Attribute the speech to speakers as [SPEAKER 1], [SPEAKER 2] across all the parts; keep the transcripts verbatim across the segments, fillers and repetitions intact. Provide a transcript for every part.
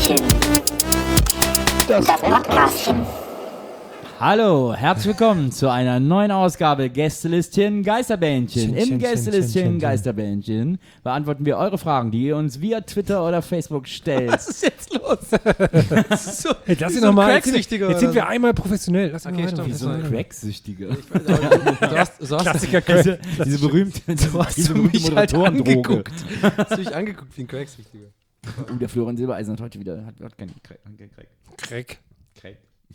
[SPEAKER 1] Gästelistchen. Das Podcastchen.
[SPEAKER 2] Hallo, herzlich willkommen zu einer neuen Ausgabe Gästelistchen Geisterbändchen. Im Gästelistchen Geisterbändchen beantworten wir eure Fragen, die ihr uns via Twitter oder Facebook stellt.
[SPEAKER 3] Was ist jetzt los?
[SPEAKER 4] so, hey, lass ihn nochmal. Jetzt, jetzt sind wir einmal professionell. Lass
[SPEAKER 2] okay, stimmt. Wie so ein Cracksüchtiger.
[SPEAKER 4] Klassiker Crack.
[SPEAKER 2] Diese, diese berühmte,
[SPEAKER 3] du hast
[SPEAKER 2] diese
[SPEAKER 3] berühmte
[SPEAKER 2] mich
[SPEAKER 3] halt
[SPEAKER 2] Moderatoren-Droge.
[SPEAKER 3] Hast du mich angeguckt wie ein Cracksüchtiger.
[SPEAKER 2] Oh, der Florian Silbereisen hat heute wieder hat, hat keinen Crack.
[SPEAKER 4] Crack.
[SPEAKER 2] Crack.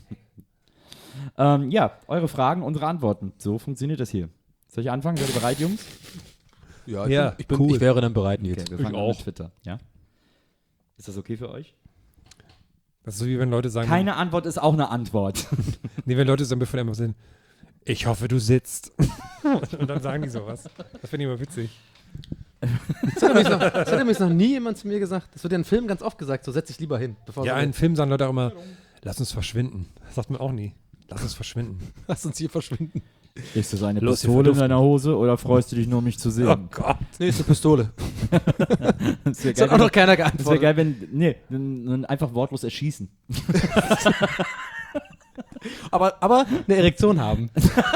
[SPEAKER 2] ähm, ja, eure Fragen, unsere Antworten. So funktioniert das hier. Soll ich anfangen? Seid ihr bereit, Jungs?
[SPEAKER 3] Ja, ich,
[SPEAKER 4] ja,
[SPEAKER 3] bin, ich, bin,
[SPEAKER 4] cool.
[SPEAKER 3] ich wäre dann bereit, Nils.
[SPEAKER 2] Okay, wir fangen an mit Twitter. Ja? Ist das okay für euch?
[SPEAKER 4] Das ist so wie wenn Leute sagen...
[SPEAKER 2] Keine Antwort ist auch eine Antwort.
[SPEAKER 4] Nee, wenn Leute sagen, bevor immer sind, ich hoffe, du sitzt. Und dann sagen die sowas. Das finde ich immer witzig.
[SPEAKER 3] Das hat, übrigens noch, das hat übrigens noch nie jemand zu mir gesagt. Das wird ja in Filmen ganz oft gesagt, so setz dich lieber hin. Bevor
[SPEAKER 4] Ja,
[SPEAKER 3] so
[SPEAKER 4] in Filmen sagen Leute auch immer, lass uns verschwinden. Das sagt man auch nie. Lass uns verschwinden.
[SPEAKER 3] Lass uns hier verschwinden.
[SPEAKER 2] Ist das eine
[SPEAKER 4] Los,
[SPEAKER 2] Pistole in deiner Hose oder freust du dich nur, mich zu sehen?
[SPEAKER 4] Oh Gott.
[SPEAKER 3] Nee, ist eine Pistole.
[SPEAKER 2] Das wäre
[SPEAKER 3] Das hat auch noch keiner geantwortet.
[SPEAKER 2] Das wäre geil, wenn, nee, n- n- einfach wortlos erschießen.
[SPEAKER 3] aber, aber eine Erektion haben.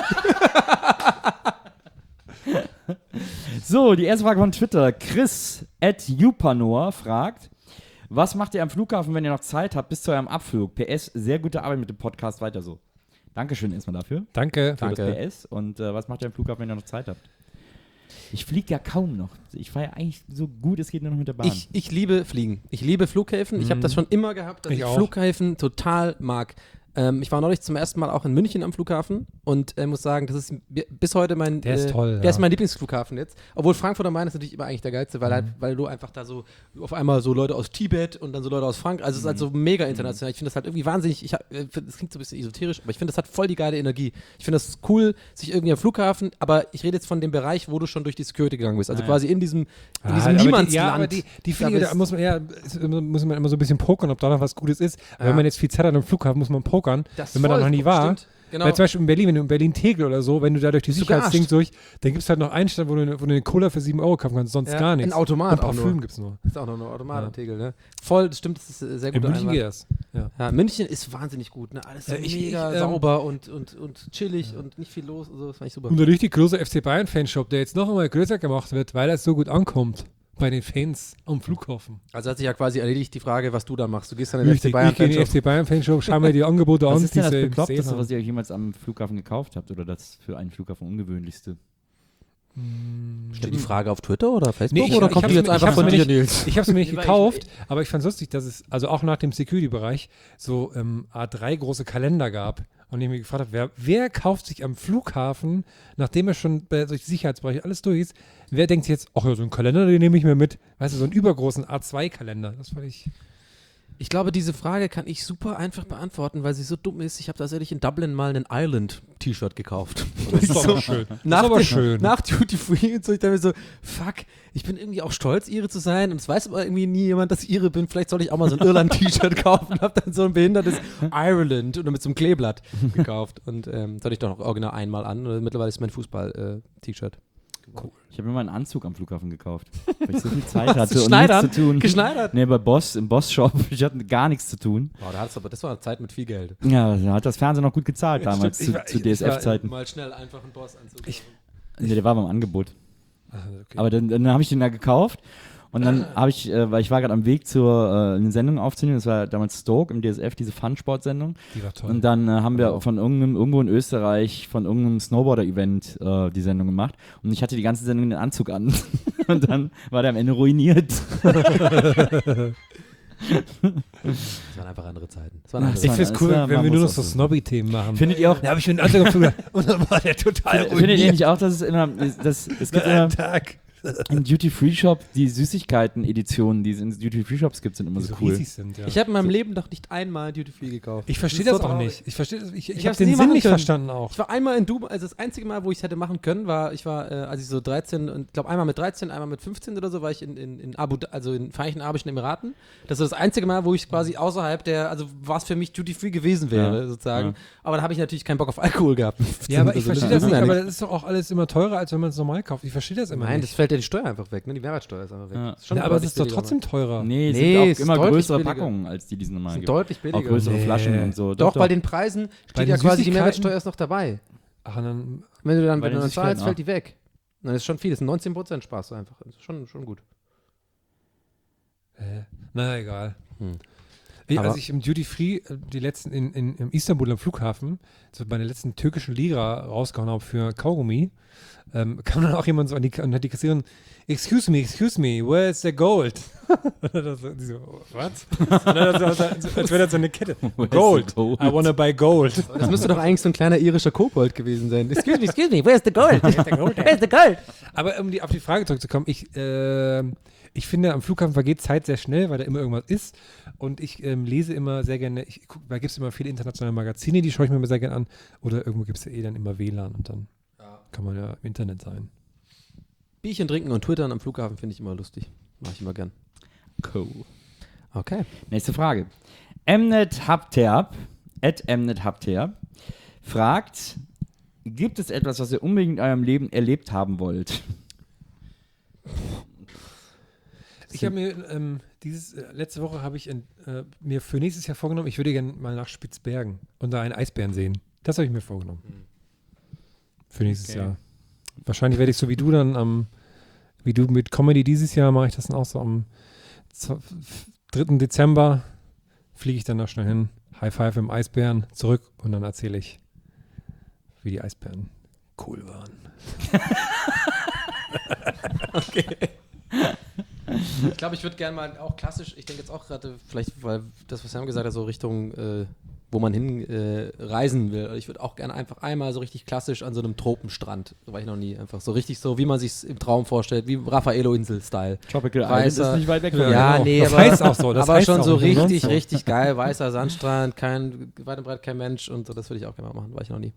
[SPEAKER 2] So, die erste Frage von Twitter. Chris at Jupanor fragt, was macht ihr am Flughafen, wenn ihr noch Zeit habt bis zu eurem Abflug? P S, sehr gute Arbeit mit dem Podcast, weiter so. Dankeschön erstmal dafür.
[SPEAKER 4] Danke.
[SPEAKER 2] Für
[SPEAKER 3] Danke.
[SPEAKER 2] das P S. Und äh, was macht ihr am Flughafen, wenn ihr noch Zeit habt? Ich fliege ja kaum noch. Ich fahre ja eigentlich so gut es geht nur noch mit der Bahn.
[SPEAKER 3] Ich, ich liebe Fliegen. Ich liebe Flughäfen. Ich habe das schon immer gehabt, dass ich,
[SPEAKER 4] Ich auch.
[SPEAKER 3] Flughäfen total mag. Ähm, ich war neulich zum ersten Mal auch in München am Flughafen und äh, muss sagen, das ist bis heute mein
[SPEAKER 4] Der ist
[SPEAKER 3] äh,
[SPEAKER 4] toll,
[SPEAKER 3] Der
[SPEAKER 4] ja.
[SPEAKER 3] ist mein Lieblingsflughafen jetzt. Obwohl Frankfurt am Main ist natürlich immer eigentlich der geilste, weil, halt, weil du einfach da so auf einmal so Leute aus Tibet und dann so Leute aus Frankreich, also es ist halt so mega international. Ich finde das halt irgendwie wahnsinnig, ich hab, äh, das klingt so ein bisschen esoterisch, aber ich finde das hat voll die geile Energie. Ich finde das cool, sich irgendwie am Flughafen, aber ich rede jetzt von dem Bereich, wo du schon durch die Security gegangen bist. Also
[SPEAKER 2] Ah, ja.
[SPEAKER 3] quasi in diesem, in
[SPEAKER 4] Ah,
[SPEAKER 3] diesem
[SPEAKER 4] aber die-
[SPEAKER 3] Niemandsland.
[SPEAKER 4] Ja, aber die, die finde ich,
[SPEAKER 3] bist-
[SPEAKER 4] da muss man, ja, ist- muss man immer so ein bisschen pokern, ob da noch was Gutes ist.
[SPEAKER 3] Ja.
[SPEAKER 4] Wenn man jetzt viel Zeit hat am Flughafen, muss man pokern.
[SPEAKER 3] Das
[SPEAKER 4] wenn man da
[SPEAKER 3] voll,
[SPEAKER 4] noch nie war.
[SPEAKER 3] stimmt. Genau.
[SPEAKER 4] Weil zum Beispiel in Berlin, wenn du in Berlin-Tegel oder so, wenn du da durch die
[SPEAKER 3] Bist du
[SPEAKER 4] Sicherheitsdings
[SPEAKER 3] gearscht.
[SPEAKER 4] durch, dann gibt es halt noch einen Stand, wo du, wo du eine Cola für sieben Euro kaufen kannst, sonst
[SPEAKER 3] Ja,
[SPEAKER 4] gar nichts.
[SPEAKER 3] ein Automat
[SPEAKER 4] Und
[SPEAKER 3] auch
[SPEAKER 4] Parfüm
[SPEAKER 3] nur.
[SPEAKER 4] gibt es nur.
[SPEAKER 3] Ist auch noch eine Automat
[SPEAKER 4] Ja.
[SPEAKER 3] am Tegel, ne? Voll, das stimmt, das ist äh, sehr
[SPEAKER 4] In
[SPEAKER 3] guter
[SPEAKER 4] München geht das. Ja.
[SPEAKER 3] Ja, München ist wahnsinnig gut, ne? Alles so
[SPEAKER 4] Ja, ich-
[SPEAKER 3] mega
[SPEAKER 4] ich, ähm,
[SPEAKER 3] sauber und, und, und chillig und nicht viel los und so, das fand ich super.
[SPEAKER 4] Und der richtig große F C Bayern-Fanshop, der jetzt noch einmal größer gemacht wird, weil er so gut ankommt bei den Fans am Flughafen.
[SPEAKER 3] Also hat sich ja quasi erledigt die Frage, was du da machst. Du gehst dann in den F C
[SPEAKER 4] Richtig,
[SPEAKER 3] Bayern
[SPEAKER 4] ich gehe in den F
[SPEAKER 3] Fanshop.
[SPEAKER 4] C Bayern-Fanshop, schau mir die Angebote
[SPEAKER 2] was
[SPEAKER 4] an,
[SPEAKER 2] ist denn das
[SPEAKER 4] die sie im
[SPEAKER 2] Bekloppteste,
[SPEAKER 4] Sale
[SPEAKER 2] was
[SPEAKER 4] haben.
[SPEAKER 2] ihr euch jemals am Flughafen gekauft habt? Oder das für einen Flughafen ungewöhnlichste?
[SPEAKER 3] Stell die Frage auf Twitter oder Facebook
[SPEAKER 4] Nee, ich-
[SPEAKER 3] oder
[SPEAKER 4] ich
[SPEAKER 3] kommt
[SPEAKER 4] hab's
[SPEAKER 3] die jetzt
[SPEAKER 4] mir- ich
[SPEAKER 3] einfach
[SPEAKER 4] hab's
[SPEAKER 3] von
[SPEAKER 4] mir
[SPEAKER 3] dir,
[SPEAKER 4] nicht-
[SPEAKER 3] Nils?
[SPEAKER 4] Ich habe es mir nicht
[SPEAKER 2] Nee, weil
[SPEAKER 4] gekauft,
[SPEAKER 2] ich-
[SPEAKER 4] aber ich fand es lustig, dass es also auch nach dem Security-Bereich so ähm, A drei große Kalender gab. Und ich mich gefragt habe, wer, wer kauft sich am Flughafen, nachdem er schon bei durch die Sicherheitsbereiche alles durch ist, wer denkt sich jetzt, ach ja, so einen Kalender, den nehme ich mir mit. Weißt du, so einen übergroßen A zwei Kalender. Das fand ich...
[SPEAKER 3] Ich glaube, diese Frage kann ich super einfach beantworten, weil sie so dumm ist. Ich habe tatsächlich in Dublin mal einen Island-T-Shirt gekauft.
[SPEAKER 4] Das ist aber schön. Das
[SPEAKER 3] Nach,
[SPEAKER 4] ist aber
[SPEAKER 3] dem-
[SPEAKER 4] schön.
[SPEAKER 3] nach Duty Free und so, ich dachte mir so, fuck, ich bin irgendwie auch stolz, Ire zu sein und es weiß aber irgendwie nie jemand, dass ich Ire bin. Vielleicht soll ich auch mal so ein Irland-T-Shirt kaufen und habe dann so ein behindertes Ireland oder mit so einem Kleeblatt gekauft und ähm, das hatte ich doch noch original einmal an und mittlerweile ist mein Fußball-T-Shirt.
[SPEAKER 2] Cool. Ich habe mir mal einen Anzug am Flughafen gekauft, weil ich so viel Zeit hatte und
[SPEAKER 3] Schneidern?
[SPEAKER 2] nichts zu tun.
[SPEAKER 3] Geschneidert?
[SPEAKER 2] Nee, bei Boss, im Boss-Shop, ich hatte gar nichts zu tun.
[SPEAKER 3] Wow, da hat's aber, das war eine Zeit mit viel Geld.
[SPEAKER 2] Ja, da hat das Fernsehen noch gut gezahlt damals,
[SPEAKER 4] stimmt. Ich
[SPEAKER 2] zu,
[SPEAKER 4] war-
[SPEAKER 2] zu
[SPEAKER 4] ich- ich war-
[SPEAKER 2] D S F-Zeiten.
[SPEAKER 3] Mal schnell einfach einen Boss-Anzug.
[SPEAKER 4] Ich-
[SPEAKER 2] Nee, der war beim Angebot.
[SPEAKER 4] Ah, okay.
[SPEAKER 2] Aber dann, dann habe ich den da gekauft und dann habe ich, äh, weil ich war gerade am Weg zur äh, eine Sendung aufzunehmen, das war damals Stoke im D S F, diese Fun-Sport-Sendung.
[SPEAKER 4] Die war toll.
[SPEAKER 2] Und dann äh, haben wir von irgendeinem, irgendwo in Österreich, von irgendeinem Snowboarder-Event äh, die Sendung gemacht. Und ich hatte die ganze Sendung den Anzug an. Und dann war der am Ende ruiniert.
[SPEAKER 3] Das waren einfach andere Zeiten. Das waren
[SPEAKER 2] Ach,
[SPEAKER 3] andere
[SPEAKER 4] Ich
[SPEAKER 2] war-
[SPEAKER 4] finde es
[SPEAKER 2] es
[SPEAKER 4] cool,
[SPEAKER 2] war-
[SPEAKER 4] wenn
[SPEAKER 2] man
[SPEAKER 4] wir nur noch
[SPEAKER 2] muss
[SPEAKER 4] so
[SPEAKER 2] auch so.
[SPEAKER 4] Snobby-Themen machen.
[SPEAKER 2] Findet ihr auch,
[SPEAKER 4] Da habe ich mir einen Anzug geflogen und dann war der total
[SPEAKER 2] findet ihr
[SPEAKER 4] ruiniert.
[SPEAKER 2] nicht auch, dass es immer, das, es gibt
[SPEAKER 4] Nach
[SPEAKER 2] immer
[SPEAKER 4] einem Tag.
[SPEAKER 2] im Duty-Free-Shop, die Süßigkeiten-Editionen, die es in Duty-Free-Shops gibt, sind immer
[SPEAKER 4] Die
[SPEAKER 2] so
[SPEAKER 4] so
[SPEAKER 2] cool.
[SPEAKER 4] riesig sind, ja.
[SPEAKER 3] Ich habe in meinem Leben noch nicht einmal Duty Free gekauft.
[SPEAKER 4] Ich verstehe
[SPEAKER 3] Das
[SPEAKER 4] das,
[SPEAKER 3] ist so
[SPEAKER 4] auch
[SPEAKER 3] traurig.
[SPEAKER 4] nicht. Ich verstehe das. Ich, ich,
[SPEAKER 3] Ich
[SPEAKER 4] habe
[SPEAKER 3] hab's
[SPEAKER 4] den
[SPEAKER 3] nie
[SPEAKER 4] Sinn
[SPEAKER 3] machen
[SPEAKER 4] nicht
[SPEAKER 3] können.
[SPEAKER 4] verstanden auch.
[SPEAKER 3] Ich war einmal in Dubai, also das einzige Mal, wo ich es hätte machen können, war, ich war, äh, als ich so dreizehn, und ich glaube einmal mit dreizehn, einmal mit fünfzehn oder so, war ich in, in, in Abu, also in Vereinigten Arabischen Emiraten. Das ist das einzige Mal, wo ich quasi außerhalb der, also was für mich Duty Free gewesen wäre,
[SPEAKER 2] Ja.
[SPEAKER 3] sozusagen.
[SPEAKER 2] Ja.
[SPEAKER 3] Aber da habe ich natürlich keinen Bock auf Alkohol gehabt.
[SPEAKER 4] Ja, aber ich
[SPEAKER 3] Also,
[SPEAKER 4] verstehe das
[SPEAKER 3] wissen
[SPEAKER 4] nicht.
[SPEAKER 3] wir
[SPEAKER 4] Aber das ist doch auch alles immer teurer, als wenn man es normal kauft. Ich verstehe das immer
[SPEAKER 3] Nein, das
[SPEAKER 4] nicht.
[SPEAKER 3] fällt ja die Steuer einfach weg, ne? Die Mehrwertsteuer ist einfach weg.
[SPEAKER 2] Ja.
[SPEAKER 3] Das ist schon
[SPEAKER 4] Ja, aber es
[SPEAKER 3] deutlich
[SPEAKER 4] ist doch
[SPEAKER 3] billiger,
[SPEAKER 4] trotzdem
[SPEAKER 3] Mann.
[SPEAKER 4] teurer.
[SPEAKER 2] Nee, es
[SPEAKER 3] Nee,
[SPEAKER 2] sind
[SPEAKER 3] es
[SPEAKER 2] auch
[SPEAKER 3] ist
[SPEAKER 2] immer
[SPEAKER 3] deutlich
[SPEAKER 2] größere
[SPEAKER 3] billiger.
[SPEAKER 2] Packungen, als die, die es normal
[SPEAKER 3] Das sind
[SPEAKER 2] gibt.
[SPEAKER 3] deutlich
[SPEAKER 2] Auch
[SPEAKER 3] billiger.
[SPEAKER 2] größere
[SPEAKER 4] Nee.
[SPEAKER 2] Flaschen und so.
[SPEAKER 3] Doch, bei den Preisen steht
[SPEAKER 4] den
[SPEAKER 3] ja quasi die
[SPEAKER 4] Süßigkeiten?
[SPEAKER 3] Mehrwertsteuer ist noch dabei.
[SPEAKER 4] Ach, und dann,
[SPEAKER 3] Wenn du dann,
[SPEAKER 2] Bei
[SPEAKER 3] wenn du
[SPEAKER 2] den
[SPEAKER 3] dann
[SPEAKER 2] Süßigkeiten
[SPEAKER 3] zahlst,
[SPEAKER 2] auch.
[SPEAKER 3] fällt die weg. Dann ist schon viel, das sind neunzehn Prozent sparst du einfach. Das ist schon, schon gut.
[SPEAKER 4] äh, na egal.
[SPEAKER 3] Hm.
[SPEAKER 4] Ich,
[SPEAKER 3] Aber-
[SPEAKER 4] als ich im Duty Free äh, die letzten in, in, in Istanbul am Flughafen so meine letzten türkischen Lira rausgehauen habe für Kaugummi, ähm, kam dann auch jemand so an die, und hat die Kassiererin, excuse me, excuse me, where's the gold? Und dann so, die so, was? Und dann so, so, als wäre das so eine Kette.
[SPEAKER 2] Where's
[SPEAKER 4] Gold.
[SPEAKER 2] the gold?
[SPEAKER 4] I wanna buy gold.
[SPEAKER 3] Das müsste doch eigentlich so ein kleiner irischer Kobold gewesen sein. Excuse me, excuse me, where's the gold? Where's the gold?
[SPEAKER 4] Aber um die, auf die Frage zurückzukommen, ich, äh, ich finde, am Flughafen vergeht Zeit sehr schnell, weil da immer irgendwas ist. Und ich ähm, lese immer sehr gerne, ich guck, da gibt es immer viele internationale Magazine, die schaue ich mir immer sehr gerne an. Oder irgendwo gibt es ja eh dann immer W L A N und dann kann man ja im Internet sein.
[SPEAKER 3] Bierchen trinken und twittern am Flughafen finde ich immer lustig. Mache ich immer gern.
[SPEAKER 2] Cool.
[SPEAKER 3] Okay.
[SPEAKER 2] Nächste Frage. Mnet Habterb, at Mnet Habterb, fragt, gibt es etwas, was ihr unbedingt in eurem Leben erlebt haben wollt?
[SPEAKER 4] Ich habe mir ähm, dieses, äh, letzte Woche habe ich in, äh, mir für nächstes Jahr vorgenommen, ich würde gerne mal nach Spitzbergen und da einen Eisbären sehen. Das habe ich mir vorgenommen. Für nächstes
[SPEAKER 2] Okay.
[SPEAKER 4] Jahr. Wahrscheinlich werde ich so wie du dann am, wie du mit Comedy dieses Jahr, mache ich das dann auch so am z- dritten Dezember, fliege ich dann da schnell hin, High Five im Eisbären, zurück und dann erzähle ich, wie die Eisbären cool waren.
[SPEAKER 3] Ich glaube, ich würde gerne mal auch klassisch, ich denke jetzt auch gerade, vielleicht, weil das, was Sam gesagt hat, so Richtung, äh, wo man hin äh, reisen will. Ich würde auch gerne einfach einmal so richtig klassisch an so einem Tropenstrand, so war ich noch nie, einfach so richtig so, wie man sich im Traum vorstellt, wie Raffaello-Insel-Style.
[SPEAKER 2] Tropical
[SPEAKER 3] Weißer-
[SPEAKER 2] Island ist nicht weit weg von
[SPEAKER 4] Ja,
[SPEAKER 2] mir.
[SPEAKER 3] Ja,
[SPEAKER 4] genau.
[SPEAKER 3] nee,
[SPEAKER 4] Das
[SPEAKER 3] aber,
[SPEAKER 4] heißt auch so, das
[SPEAKER 3] aber
[SPEAKER 4] heißt
[SPEAKER 3] schon
[SPEAKER 4] auch
[SPEAKER 3] so
[SPEAKER 4] nicht
[SPEAKER 3] richtig,
[SPEAKER 4] umsonst so.
[SPEAKER 3] richtig geil, weißer Sandstrand, kein, weit und breit kein Mensch und so, das würde ich auch gerne mal machen, war ich noch nie.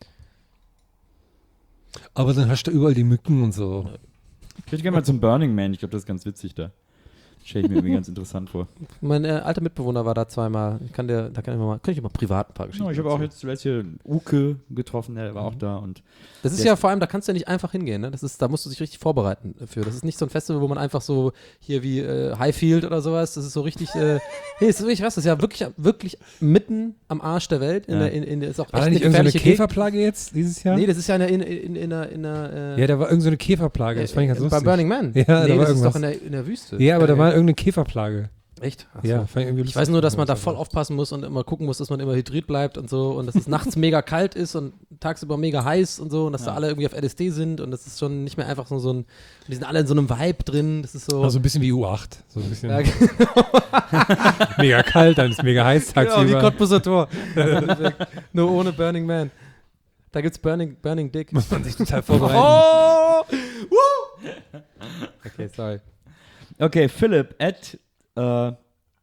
[SPEAKER 4] Aber dann hast du überall die Mücken und so.
[SPEAKER 2] Ich würde gerne mal zum Burning Man, ich glaube, das ist ganz witzig da. Stelle ich mir irgendwie ganz interessant vor.
[SPEAKER 3] Mein äh, alter Mitbewohner war da zweimal, ich kann dir, da kann ich mal, kann ich mal privat ein paar Geschichten
[SPEAKER 2] Ja, ich habe auch
[SPEAKER 3] erzählen.
[SPEAKER 2] jetzt zuletzt hier Uke getroffen, der war auch da und
[SPEAKER 3] Das ist
[SPEAKER 2] Der
[SPEAKER 3] ja
[SPEAKER 2] ist-
[SPEAKER 3] vor allem, da kannst du ja nicht einfach hingehen, ne? Das ist, da musst du dich richtig vorbereiten für. Das ist nicht so ein Festival, wo man einfach so hier wie äh, Highfield oder sowas, das ist so richtig, äh, nee, das ist wirklich was, das ist ja wirklich, wirklich mitten am Arsch der Welt. In
[SPEAKER 2] Ja.
[SPEAKER 3] der, in, in, ist auch echt
[SPEAKER 4] War da
[SPEAKER 3] eine
[SPEAKER 4] nicht irgendeine
[SPEAKER 3] gefährliche Gegend.
[SPEAKER 4] Käferplage jetzt dieses Jahr?
[SPEAKER 3] Nee, das ist ja in, in, in, in einer, in einer äh,
[SPEAKER 4] ja, da war irgendeine so eine Käferplage, das fand ich ganz
[SPEAKER 3] äh,
[SPEAKER 4] lustig.
[SPEAKER 3] bei Burning Man.
[SPEAKER 4] Ja, da
[SPEAKER 3] nee,
[SPEAKER 4] war
[SPEAKER 3] das ist
[SPEAKER 4] irgendwas.
[SPEAKER 3] doch in der, in der Wüste.
[SPEAKER 4] Ja, aber da
[SPEAKER 3] Äh,
[SPEAKER 4] war irgendeine Käferplage.
[SPEAKER 3] Echt? Ach
[SPEAKER 4] Ja,
[SPEAKER 3] so.
[SPEAKER 4] fand ich irgendwie
[SPEAKER 3] Ich
[SPEAKER 4] lustig.
[SPEAKER 3] weiß nur, dass man da voll aufpassen muss und immer gucken muss, dass man immer hydriert bleibt und so und dass es nachts mega kalt ist und tagsüber mega heiß und so und dass
[SPEAKER 2] Ja.
[SPEAKER 3] da alle irgendwie auf L S D sind und das ist schon nicht mehr einfach so, so ein, die sind alle in so einem Vibe drin, das ist so.
[SPEAKER 4] Also ein bisschen wie U acht. So ein bisschen
[SPEAKER 3] ja,
[SPEAKER 4] mega kalt, dann ist mega heiß
[SPEAKER 3] genau, wie
[SPEAKER 4] tagsüber.
[SPEAKER 3] Cottbuser Tor. Nur ohne Burning Man. Da gibt's Burning, Burning Dick.
[SPEAKER 4] Muss man sich total vorbereiten.
[SPEAKER 3] Oh! Woo! Okay, sorry.
[SPEAKER 2] okay, Philipp at äh,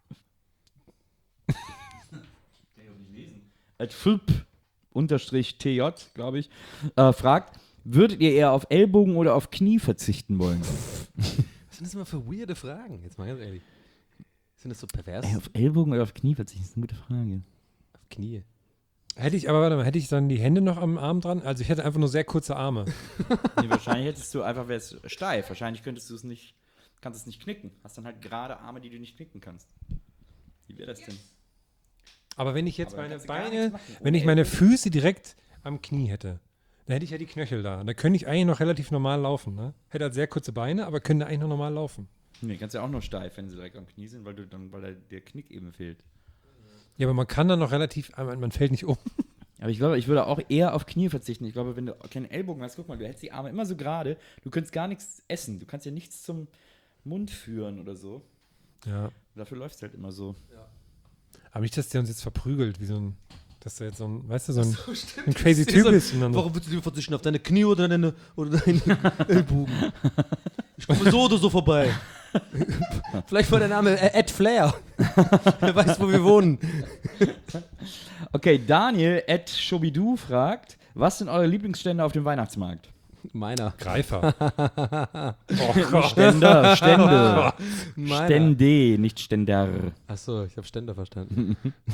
[SPEAKER 2] at Philipp unterstrich T J, glaube ich, äh, fragt, würdet ihr eher auf Ellbogen oder auf Knie verzichten wollen?
[SPEAKER 3] Was sind das immer für weirde Fragen? Jetzt mal ganz ehrlich. Sind das so pervers?
[SPEAKER 2] Ey, auf Ellbogen oder auf Knie verzichten, das ist eine gute Frage.
[SPEAKER 3] Auf Knie.
[SPEAKER 4] Hätte ich, aber warte mal, hätte ich dann die Hände noch am Arm dran? Also ich hätte einfach nur sehr kurze Arme.
[SPEAKER 2] Nee, wahrscheinlich hättest du einfach, wär's steif, wahrscheinlich könntest du es nicht, kannst es nicht knicken. Hast dann halt gerade Arme, die du nicht knicken kannst. Wie wäre das denn?
[SPEAKER 4] Aber wenn ich jetzt
[SPEAKER 2] Aber
[SPEAKER 4] meine
[SPEAKER 2] kannst du gar
[SPEAKER 4] Beine,
[SPEAKER 2] nichts machen.
[SPEAKER 4] wenn
[SPEAKER 2] Ohne
[SPEAKER 4] ich meine
[SPEAKER 2] Ellbogen.
[SPEAKER 4] Füße direkt am Knie hätte, dann hätte ich ja die Knöchel da. Da könnte ich eigentlich noch relativ normal laufen. Ne? Hätte halt sehr kurze Beine, aber könnte eigentlich noch normal laufen.
[SPEAKER 2] Nee, kannst ja auch nur steif, wenn sie direkt am Knie sind, weil du dann, weil da der Knick eben fehlt.
[SPEAKER 4] Ja, aber man kann dann noch relativ, man, man fällt nicht um.
[SPEAKER 2] Aber ich glaube, ich würde auch eher auf Knie verzichten. Ich glaube, wenn du keinen Ellbogen hast, guck mal, du hältst die Arme immer so gerade, du könntest gar nichts essen. Du kannst ja nichts zum Mund führen oder so.
[SPEAKER 4] Ja.
[SPEAKER 2] Dafür läuft es halt immer so.
[SPEAKER 4] Aber nicht, dass der uns jetzt verprügelt, wie so ein, dass der jetzt so ein, weißt du, so ein,
[SPEAKER 3] So, stimmt.
[SPEAKER 4] ein crazy
[SPEAKER 3] Das ist
[SPEAKER 4] Typ
[SPEAKER 3] so-
[SPEAKER 4] ist. Und dann so,
[SPEAKER 3] Warum willst du lieber verzichten? Auf deine Knie oder deine, oder deine Ellbogen? Ich komme so oder so vorbei. Vielleicht war der Name äh, Ed Flair. Wer weiß, wo wir wohnen.
[SPEAKER 2] Okay, Daniel at Shobidu fragt, was sind eure Lieblingsstände auf dem Weihnachtsmarkt?
[SPEAKER 3] Meiner.
[SPEAKER 4] Greifer. oh Gott.
[SPEAKER 2] Ständer, Stände.
[SPEAKER 3] Meiner.
[SPEAKER 2] Stände, nicht Ständer.
[SPEAKER 3] Achso, ich habe Ständer verstanden.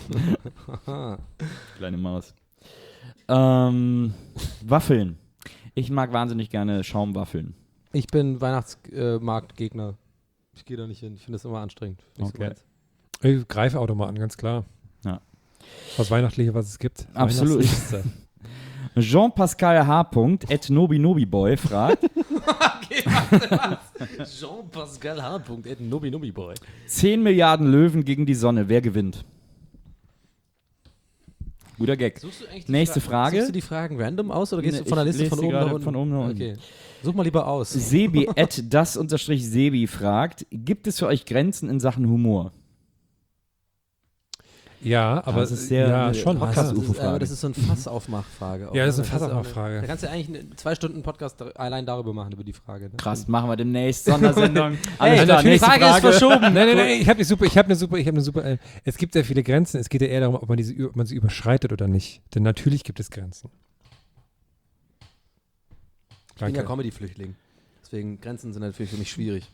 [SPEAKER 2] Kleine Maus. Ähm, Waffeln. Ich mag wahnsinnig gerne Schaumwaffeln.
[SPEAKER 3] Ich bin Weihnachtsmarktgegner. Ich gehe da nicht hin. Ich finde das immer anstrengend. Nicht
[SPEAKER 2] Okay.
[SPEAKER 3] so
[SPEAKER 4] Ich greife Automaten, ganz klar.
[SPEAKER 2] Ja.
[SPEAKER 4] Was Weihnachtliche, was es gibt.
[SPEAKER 2] Absolut.
[SPEAKER 4] Weihnachtslichste.
[SPEAKER 2] Jean-Pascal H. at Nobinobiboy fragt,
[SPEAKER 3] okay, warte, was? Jean-Pascal H. Nobi Nobi Boy.
[SPEAKER 2] zehn Milliarden Löwen gegen die Sonne, wer gewinnt? Guter Gag.
[SPEAKER 3] Suchst du eigentlich die
[SPEAKER 2] Nächste
[SPEAKER 3] Fra-
[SPEAKER 2] Frage.
[SPEAKER 3] Suchst du die Fragen random aus oder gehst
[SPEAKER 2] Nee,
[SPEAKER 3] du von der
[SPEAKER 2] ich
[SPEAKER 3] Liste
[SPEAKER 2] lese
[SPEAKER 3] von
[SPEAKER 2] die
[SPEAKER 3] oben
[SPEAKER 2] gerade
[SPEAKER 3] nach unten?
[SPEAKER 2] von oben nach unten.
[SPEAKER 3] Okay. Such mal lieber aus.
[SPEAKER 2] Sebi at das unterstrich Sebi fragt, gibt es für euch Grenzen in Sachen Humor?
[SPEAKER 4] Ja, aber
[SPEAKER 2] Das ist sehr-
[SPEAKER 4] ja,
[SPEAKER 2] äh,
[SPEAKER 4] schon.
[SPEAKER 2] Podcast-
[SPEAKER 4] Ja.
[SPEAKER 3] Das ist, aber das ist so eine Fassaufmachfrage. auch,
[SPEAKER 4] Ja, das ist
[SPEAKER 3] ne?
[SPEAKER 4] eine
[SPEAKER 3] kannst du auch
[SPEAKER 4] Fassaufmachfrage.
[SPEAKER 3] Da kannst du eigentlich einen zwei Stunden Podcast dar- allein darüber machen, über die Frage. Ne?
[SPEAKER 2] Krass, machen wir demnächst Sondersendung.
[SPEAKER 3] Ey,
[SPEAKER 2] Alles klar,
[SPEAKER 4] natürlich,
[SPEAKER 2] nächste
[SPEAKER 3] Frage ist verschoben.
[SPEAKER 4] Nein, nein, nein, ich habe eine super, ich habe eine super, ich habe eine super, äh, es gibt sehr viele Grenzen, es geht ja eher darum, ob man, diese, ob man sie überschreitet oder nicht. Denn natürlich gibt es Grenzen.
[SPEAKER 3] Ich bin ja
[SPEAKER 4] Danke.
[SPEAKER 3] Comedy-Flüchtling. Deswegen Grenzen sind natürlich für mich schwierig.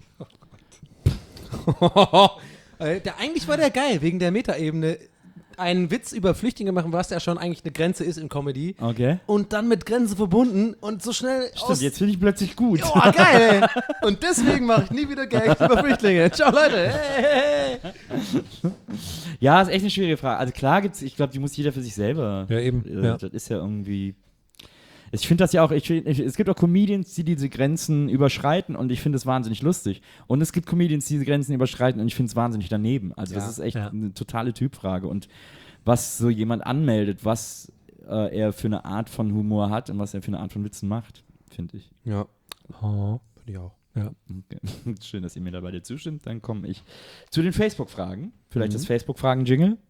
[SPEAKER 3] Äh, der, eigentlich war der geil, wegen der Metaebene. Einen Witz über Flüchtlinge machen, was ja schon eigentlich eine Grenze ist in Comedy.
[SPEAKER 2] Okay.
[SPEAKER 3] Und dann mit Grenzen verbunden und so schnell aus...
[SPEAKER 2] Stimmt, jetzt finde ich plötzlich gut.
[SPEAKER 3] Oh, geil, ey. Und deswegen mache ich nie wieder Gags über Flüchtlinge. Ciao, Leute. Hey, hey, hey.
[SPEAKER 2] Ja, ist echt eine schwierige Frage. Also klar gibt's, ich glaube, die muss jeder für sich selber.
[SPEAKER 4] Ja, eben,
[SPEAKER 2] Äh,
[SPEAKER 4] ja.
[SPEAKER 2] Das ist ja irgendwie. Ich finde das ja auch, ich, find- ich, es gibt auch Comedians, die diese Grenzen überschreiten und ich finde es wahnsinnig lustig. Und es gibt Comedians, die diese Grenzen überschreiten und ich finde es wahnsinnig daneben. Also das
[SPEAKER 3] Ja,
[SPEAKER 2] ist echt
[SPEAKER 4] ja.
[SPEAKER 2] eine totale Typfrage. Und was so jemand anmeldet, was äh, er für eine Art von Humor hat und was er für eine Art von Witzen macht, finde ich.
[SPEAKER 3] Ja,
[SPEAKER 4] Oh.
[SPEAKER 3] finde ich auch.
[SPEAKER 4] Ja.
[SPEAKER 2] Okay. Schön, dass ihr mir dabei zustimmt. Dann komme ich zu den Facebook-Fragen. Vielleicht
[SPEAKER 3] Mhm.
[SPEAKER 2] das Facebook-Fragen-Jingle.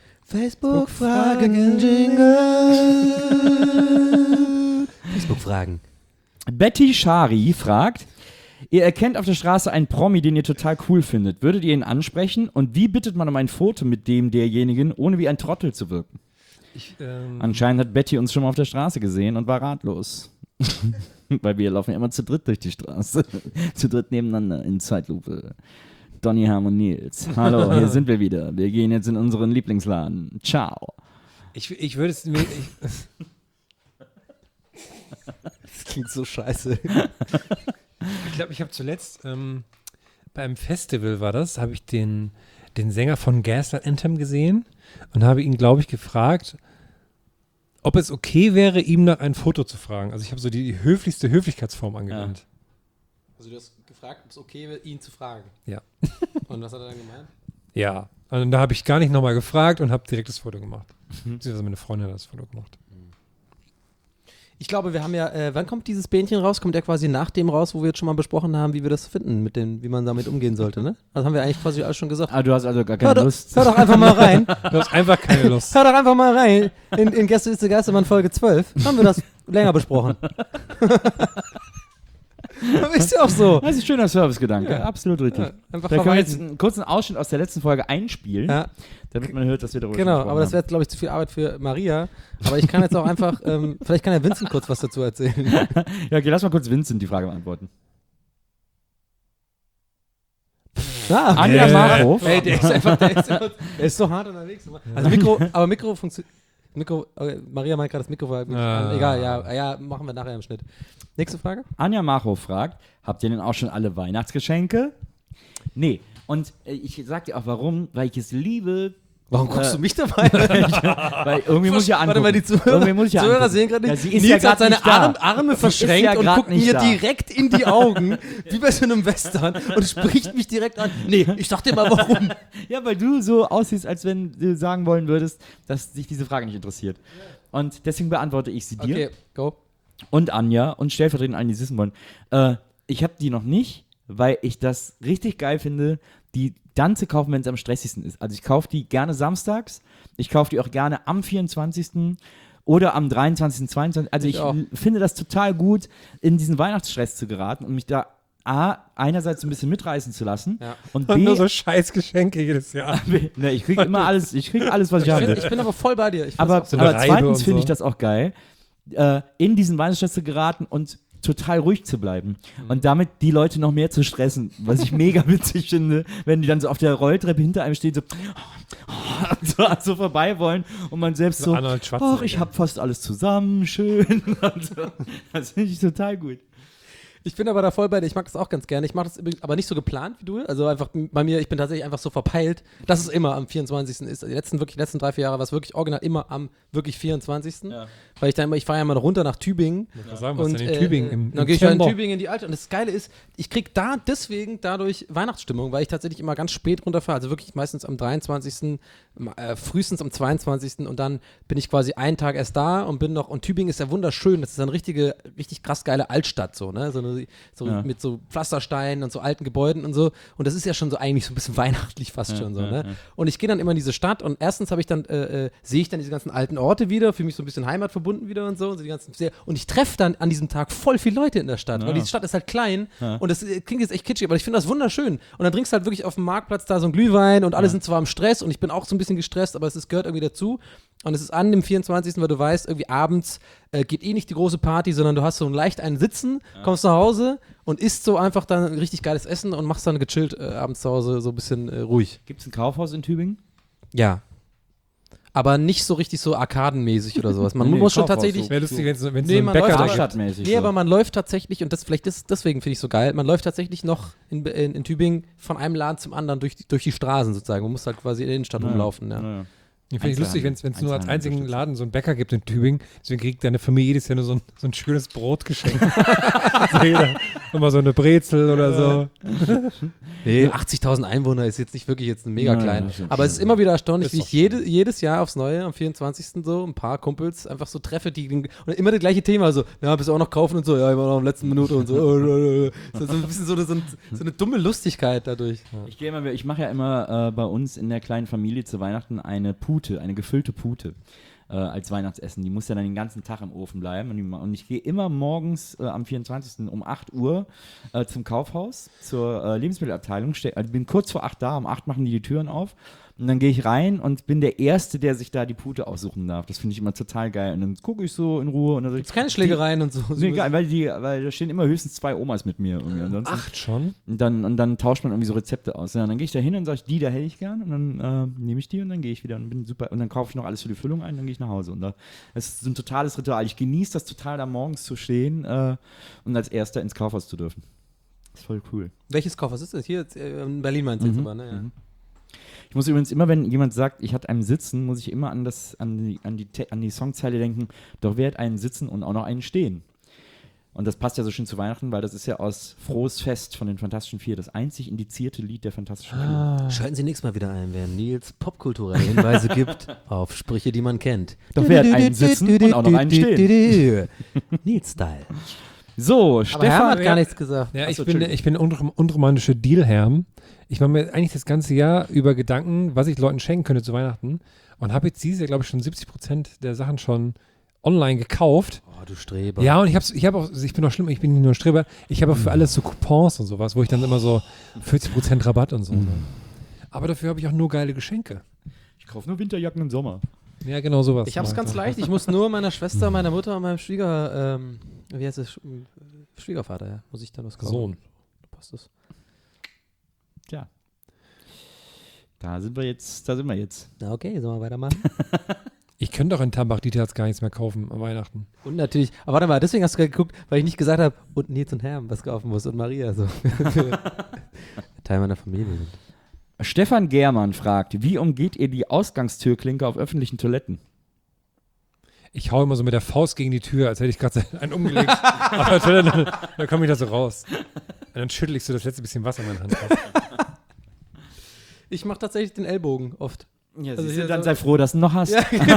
[SPEAKER 3] Facebook-Fragen-Jingle. Facebook-Fragen.
[SPEAKER 2] Betty Shari fragt, ihr erkennt auf der Straße einen Promi, den ihr total cool findet. Würdet ihr ihn ansprechen? Und wie bittet man um ein Foto mit dem derjenigen, ohne wie ein Trottel zu wirken?
[SPEAKER 4] Ich, ähm,
[SPEAKER 2] Anscheinend hat Betty uns schon mal auf der Straße gesehen und war ratlos. Weil wir laufen ja immer zu dritt durch die Straße. zu dritt nebeneinander in Zeitlupe. Donny, Ham und Nils. Hallo, hier sind wir wieder. Wir gehen jetzt in unseren Lieblingsladen. Ciao.
[SPEAKER 4] ich, ich würde es mir. Ich,
[SPEAKER 3] Das klingt so scheiße.
[SPEAKER 4] Ich glaube, ich habe zuletzt ähm, bei einem Festival war das, habe ich den, den Sänger von Gaslight Anthem gesehen und habe ihn, glaube ich, gefragt, ob es okay wäre, ihm nach ein Foto zu fragen. Also ich habe so die, die höflichste Höflichkeitsform angewandt.
[SPEAKER 3] Also du hast gefragt, ob es okay wäre, ihn zu fragen.
[SPEAKER 4] Ja.
[SPEAKER 3] Und was hat er dann gemeint?
[SPEAKER 4] Ja. Und da habe ich gar nicht nochmal gefragt und habe direkt das Foto gemacht. Beziehungsweise meine Freundin hat das Foto gemacht.
[SPEAKER 3] Ich glaube, wir haben ja, äh, wann kommt dieses Bähnchen raus? Kommt der quasi nach dem raus, wo wir jetzt schon mal besprochen haben, wie wir das finden, mit den, wie man damit umgehen sollte, ne? Das haben wir eigentlich quasi alles schon gesagt.
[SPEAKER 2] Ah, du hast also gar keine
[SPEAKER 3] Hör doch,
[SPEAKER 2] Lust.
[SPEAKER 3] hör doch einfach mal rein.
[SPEAKER 4] Du hast einfach keine Lust.
[SPEAKER 3] Hör doch einfach mal rein. In, in Gäste ist der Geistermann Folge zwölf haben wir das länger besprochen. Aber ist ja auch so.
[SPEAKER 2] Das ist ein schöner Servicegedanke.
[SPEAKER 3] Ja.
[SPEAKER 2] Absolut richtig.
[SPEAKER 3] Ja, einfach
[SPEAKER 2] Da können wir jetzt
[SPEAKER 3] verweisen.
[SPEAKER 2] einen kurzen Ausschnitt aus der letzten Folge einspielen,
[SPEAKER 3] Ja,
[SPEAKER 2] damit man hört, dass wir darüber
[SPEAKER 3] genau,
[SPEAKER 2] gesprochen
[SPEAKER 3] aber das
[SPEAKER 2] haben.
[SPEAKER 3] wäre jetzt, glaube ich, zu viel Arbeit für Maria. Aber ich kann jetzt auch einfach, ähm, vielleicht kann ja Vincent kurz was dazu erzählen.
[SPEAKER 2] Ja, okay, lass mal kurz Vincent die Frage beantworten.
[SPEAKER 3] Ah,
[SPEAKER 2] Anja
[SPEAKER 4] Äh,
[SPEAKER 2] Markhof.
[SPEAKER 3] Ey, der ist einfach, der ist, immer, der ist so hart unterwegs. Also Mikro, aber Mikro funktioniert. Mikro, okay, Maria meint gerade, das Mikro war
[SPEAKER 4] Ah.
[SPEAKER 3] egal, ja, ja, machen wir nachher im Schnitt. Nächste Frage?
[SPEAKER 2] Anja Markhof fragt, habt ihr denn auch schon alle Weihnachtsgeschenke? Nee. Und äh, ich sag dir auch warum, weil ich es liebe.
[SPEAKER 3] Warum guckst
[SPEAKER 2] Äh,
[SPEAKER 3] du mich dabei?
[SPEAKER 2] Weil irgendwie muss ich ja angucken.
[SPEAKER 3] Warte mal, die Zuhörer,
[SPEAKER 2] Irgendwie muss ich ja
[SPEAKER 3] Zuhörer
[SPEAKER 2] angucken.
[SPEAKER 3] sehen gerade
[SPEAKER 2] Ja,
[SPEAKER 3] nicht.
[SPEAKER 2] sie ist
[SPEAKER 3] Nils
[SPEAKER 2] ja
[SPEAKER 3] hat
[SPEAKER 2] grad
[SPEAKER 3] seine
[SPEAKER 2] nicht da.
[SPEAKER 3] Arme, Arme verschränkt
[SPEAKER 2] ja
[SPEAKER 3] und
[SPEAKER 2] grad
[SPEAKER 3] guckt
[SPEAKER 2] nicht
[SPEAKER 3] mir
[SPEAKER 2] da.
[SPEAKER 3] direkt in die Augen, wie bei so einem Western, und spricht mich direkt an. Nee, ich sag dir mal warum.
[SPEAKER 2] Ja, weil du so aussiehst, als wenn du sagen wollen würdest, dass dich diese Frage nicht interessiert. Und deswegen beantworte ich sie dir
[SPEAKER 3] Okay, go.
[SPEAKER 2] und Anja und stellvertretend allen, die es wissen wollen. Äh, ich habe die noch nicht, weil ich das richtig geil finde, die dann zu kaufen, wenn es am stressigsten ist. Also ich kaufe die gerne samstags, ich kaufe die auch gerne am vierundzwanzigsten oder am dreiundzwanzigsten, zweiundzwanzigsten Also
[SPEAKER 3] Ich
[SPEAKER 2] ich
[SPEAKER 3] auch.
[SPEAKER 2] l- finde das total gut, in diesen Weihnachtsstress zu geraten und mich da A, einerseits ein bisschen mitreißen zu lassen
[SPEAKER 3] Ja.
[SPEAKER 2] und
[SPEAKER 4] Und
[SPEAKER 2] B,
[SPEAKER 4] nur so scheiß Geschenke jedes Jahr.
[SPEAKER 2] ne, ich kriege immer alles, ich kriege alles, was ich
[SPEAKER 3] Ich
[SPEAKER 2] habe.
[SPEAKER 3] bin, ich bin aber voll bei dir. Ich find's
[SPEAKER 2] Aber,
[SPEAKER 3] auch so.
[SPEAKER 4] eine
[SPEAKER 2] aber
[SPEAKER 4] Reibe
[SPEAKER 2] zweitens
[SPEAKER 4] und
[SPEAKER 2] finde
[SPEAKER 4] so.
[SPEAKER 2] ich das auch geil, äh, in diesen Weihnachtsstress zu geraten und total ruhig zu bleiben.
[SPEAKER 3] Mhm.
[SPEAKER 2] Und damit die Leute noch mehr zu stressen, was ich mega witzig finde, wenn die dann so auf der Rolltreppe hinter einem stehen, so, so, so vorbei wollen und man selbst so,
[SPEAKER 4] Arnold Schwarzenegger.
[SPEAKER 2] ach, ich habe fast alles zusammen, schön. Und so. Das finde ich total gut.
[SPEAKER 3] Ich bin aber da voll bei dir. Ich mag das auch ganz gerne. Ich mache das übrigens aber nicht so geplant wie du. Also einfach bei mir, ich bin tatsächlich einfach so verpeilt, dass es immer am vierundzwanzigsten ist. Die letzten, wirklich, letzten drei, vier Jahre war es wirklich original immer am wirklich vierundzwanzigsten
[SPEAKER 2] Ja.
[SPEAKER 3] Weil ich dann immer, ich fahre ja mal runter nach Tübingen.
[SPEAKER 4] Ja. Sagen, was
[SPEAKER 3] Und
[SPEAKER 4] denn in
[SPEAKER 3] äh,
[SPEAKER 4] Tübingen? Im,
[SPEAKER 3] dann
[SPEAKER 4] im
[SPEAKER 3] gehe ich ja in
[SPEAKER 4] Tempo.
[SPEAKER 3] Tübingen in die Alte. Und das Geile ist, ich kriege da deswegen dadurch Weihnachtsstimmung, weil ich tatsächlich immer ganz spät runterfahre. Also wirklich meistens am dreiundzwanzigsten Äh, frühestens am zweiundzwanzigsten Und dann bin ich quasi einen Tag erst da und bin noch. Und Tübingen ist ja wunderschön. Das ist eine richtige, richtig krass geile Altstadt, so, ne? So, eine, so
[SPEAKER 2] Ja.
[SPEAKER 3] mit so Pflastersteinen und so alten Gebäuden und so. Und das ist ja schon so eigentlich so ein bisschen weihnachtlich fast
[SPEAKER 2] Ja,
[SPEAKER 3] schon so,
[SPEAKER 2] ja,
[SPEAKER 3] ne?
[SPEAKER 2] ja.
[SPEAKER 3] Und ich gehe dann immer in diese Stadt und erstens habe ich dann, äh, äh, sehe ich dann diese ganzen alten Orte wieder, fühle mich so ein bisschen heimatverbunden wieder und so. Und, so die ganzen, sehr, und ich treffe dann an diesem Tag voll viele Leute in der Stadt,
[SPEAKER 2] Ja.
[SPEAKER 3] weil die Stadt ist halt klein
[SPEAKER 2] Ja.
[SPEAKER 3] und das äh, klingt jetzt echt kitschig, aber ich finde das wunderschön. Und dann trinkst du halt wirklich auf dem Marktplatz da so einen Glühwein und alle
[SPEAKER 2] Ja.
[SPEAKER 3] sind zwar im Stress und ich bin auch so ein bisschen gestresst, aber es ist, gehört irgendwie dazu. Und es ist an dem vierundzwanzigsten weil du weißt, irgendwie abends äh, geht eh nicht die große Party, sondern du hast so leicht einen Sitzen, kommst nach Hause und isst so einfach dann ein richtig geiles Essen und machst dann gechillt äh, abends zu Hause so ein bisschen äh, ruhig.
[SPEAKER 2] Gibt es ein Kaufhaus in Tübingen?
[SPEAKER 3] Ja. Aber nicht so richtig so arkadenmäßig oder sowas. Man
[SPEAKER 2] Nee, nee,
[SPEAKER 3] muss schon
[SPEAKER 2] Kaufhaus,
[SPEAKER 3] tatsächlich.
[SPEAKER 2] so.
[SPEAKER 4] Wäre lustig, wenn es wenn
[SPEAKER 3] Nee,
[SPEAKER 4] so einen
[SPEAKER 3] man
[SPEAKER 4] Bäcker
[SPEAKER 3] läuft
[SPEAKER 4] da
[SPEAKER 3] aber-
[SPEAKER 4] gibt.
[SPEAKER 2] Stadtmäßig.
[SPEAKER 3] Nee, aber man läuft tatsächlich, und das vielleicht ist, deswegen finde ich so geil, man läuft tatsächlich noch in, in, in Tübingen von einem Laden zum anderen durch die, durch die Straßen sozusagen. Man muss halt quasi in der Innenstadt rumlaufen. Ja.
[SPEAKER 2] Ja.
[SPEAKER 4] Ich finde es lustig, wenn es nur als
[SPEAKER 2] Einzelhandel
[SPEAKER 4] einzigen
[SPEAKER 2] unterstützen.
[SPEAKER 4] Laden so einen Bäcker gibt in Tübingen. Deswegen kriegt deine Familie jedes Jahr nur so ein, so ein schönes Brot geschenkt. So jeder. Immer so eine Brezel oder so.
[SPEAKER 3] Nee, achtzigtausend Einwohner ist jetzt nicht wirklich jetzt mega
[SPEAKER 2] Ja,
[SPEAKER 3] klein.
[SPEAKER 2] das stimmt
[SPEAKER 3] Aber es ist immer wieder erstaunlich,
[SPEAKER 4] Ist
[SPEAKER 3] wie
[SPEAKER 4] doch
[SPEAKER 3] ich jede, jedes Jahr aufs Neue am vierundzwanzigsten so ein paar Kumpels einfach so treffe, die den- und immer das gleiche Thema, so, ja, bist du auch noch kaufen und so, ja, immer noch in der letzten Minute und so. so, so ein bisschen so, so, so eine dumme Lustigkeit dadurch.
[SPEAKER 2] Ich gehe immer, ich mache ja immer äh, bei uns in der kleinen Familie zu Weihnachten eine Pute, eine gefüllte Pute äh, als Weihnachtsessen. Die muss ja dann den ganzen Tag im Ofen bleiben. Und, die, und ich gehe immer morgens äh, am vierundzwanzigsten um acht Uhr äh, zum Kaufhaus, zur äh, Lebensmittelabteilung. Ste also bin kurz vor acht da, um acht machen die die Türen auf. Und dann gehe ich rein und bin der Erste, der sich da die Pute aussuchen darf. Das finde ich immer total geil. Und dann gucke ich so in Ruhe. Und dann sag ich,
[SPEAKER 3] Gibt's keine Schlägereien und so.
[SPEAKER 2] Die, nee, geil, weil, die, weil da stehen immer höchstens zwei Omas mit mir. Irgendwie. Ansonsten,
[SPEAKER 4] Acht schon?
[SPEAKER 2] und dann, und dann tauscht man irgendwie so Rezepte aus. Ja, dann gehe ich da hin und sage, die da hätte ich gern. Und dann äh, nehme ich die und dann gehe ich wieder und bin super. Und dann kaufe ich noch alles für die Füllung ein und dann gehe ich nach Hause. Und da, das ist so ein totales Ritual. Ich genieße das total, da morgens zu stehen äh, und als Erster ins Kaufhaus zu dürfen. Das ist voll cool.
[SPEAKER 3] Welches Kaufhaus ist das? Hier äh, in Berlin meinst du jetzt
[SPEAKER 2] Mhm,
[SPEAKER 3] aber, ne? Ja.
[SPEAKER 2] mhm. Ich muss übrigens immer, wenn jemand sagt, ich hatte einen Sitzen, muss ich immer an, das, an, die, an, die, Te- an die Songzeile denken, doch wer hat einen Sitzen und auch noch einen Stehen. Und das passt ja so schön zu Weihnachten, weil das ist ja aus Frohes Fest von den Fantastischen Vier, das einzig indizierte Lied der Fantastischen Vier.
[SPEAKER 3] Schalten Sie nächstes Mal wieder ein, wenn Nils popkulturelle Hinweise gibt auf Sprüche, die man kennt.
[SPEAKER 2] Doch wer hat einen Sitzen und auch noch einen Stehen.
[SPEAKER 3] Nils-Style.
[SPEAKER 2] So,
[SPEAKER 3] Aber Herr
[SPEAKER 2] Stefan,
[SPEAKER 3] hat gar nichts gesagt.
[SPEAKER 4] Ja,
[SPEAKER 2] Ach
[SPEAKER 4] ich
[SPEAKER 2] so,
[SPEAKER 4] bin,
[SPEAKER 2] Entschuldigung.
[SPEAKER 4] ich bin unrom- unromantische Dealherm. Ich mache mir eigentlich das ganze Jahr über Gedanken, was ich Leuten schenken könnte zu Weihnachten. Und habe jetzt dieses Jahr, glaube ich, schon siebzig Prozent der Sachen schon online gekauft.
[SPEAKER 3] Oh, du Streber.
[SPEAKER 4] Ja, und ich, hab's, ich, hab auch, ich bin auch schlimm, ich bin nicht nur ein Streber, ich habe auch für alles so Coupons und sowas, wo ich dann immer so vierzig Prozent Rabatt und so. Ne? Aber dafür habe ich auch nur geile Geschenke.
[SPEAKER 2] ich kaufe nur Winterjacken im Sommer.
[SPEAKER 4] Ja, genau sowas.
[SPEAKER 3] Ich hab's
[SPEAKER 4] mal.
[SPEAKER 3] ganz leicht. Ich muss nur meiner Schwester, meiner Mutter und meinem Schwieger, ähm, wie heißt es? Sch- Schwiegervater, ja. Muss ich dann was kaufen.
[SPEAKER 4] Sohn.
[SPEAKER 3] Passt das?
[SPEAKER 2] Tja. Da sind wir jetzt, da sind wir jetzt.
[SPEAKER 3] Na okay, sollen wir weitermachen?
[SPEAKER 4] Ich könnte doch in Tambach-Dieterz gar nichts mehr kaufen an Weihnachten.
[SPEAKER 3] Und natürlich, aber warte mal, deswegen hast du gerade geguckt, weil ich nicht gesagt habe, und Nils und Herm was kaufen muss und Maria so. Teil meiner Familie sind.
[SPEAKER 2] Stefan Germann fragt, wie umgeht ihr die Ausgangstürklinke auf öffentlichen Toiletten?
[SPEAKER 4] Ich hau immer so mit der Faust gegen die Tür, als hätte ich gerade einen umgelegt. Aber dann, dann komme ich da so raus. Und dann schüttel ich so das letzte bisschen Wasser in meine Hand raus.
[SPEAKER 3] Ich mache tatsächlich den Ellbogen oft.
[SPEAKER 2] Ja,
[SPEAKER 3] Also
[SPEAKER 2] siehst
[SPEAKER 3] hier
[SPEAKER 2] du, dann
[SPEAKER 3] so-
[SPEAKER 2] sei froh, dass du ihn noch hast.
[SPEAKER 3] Ja, genau.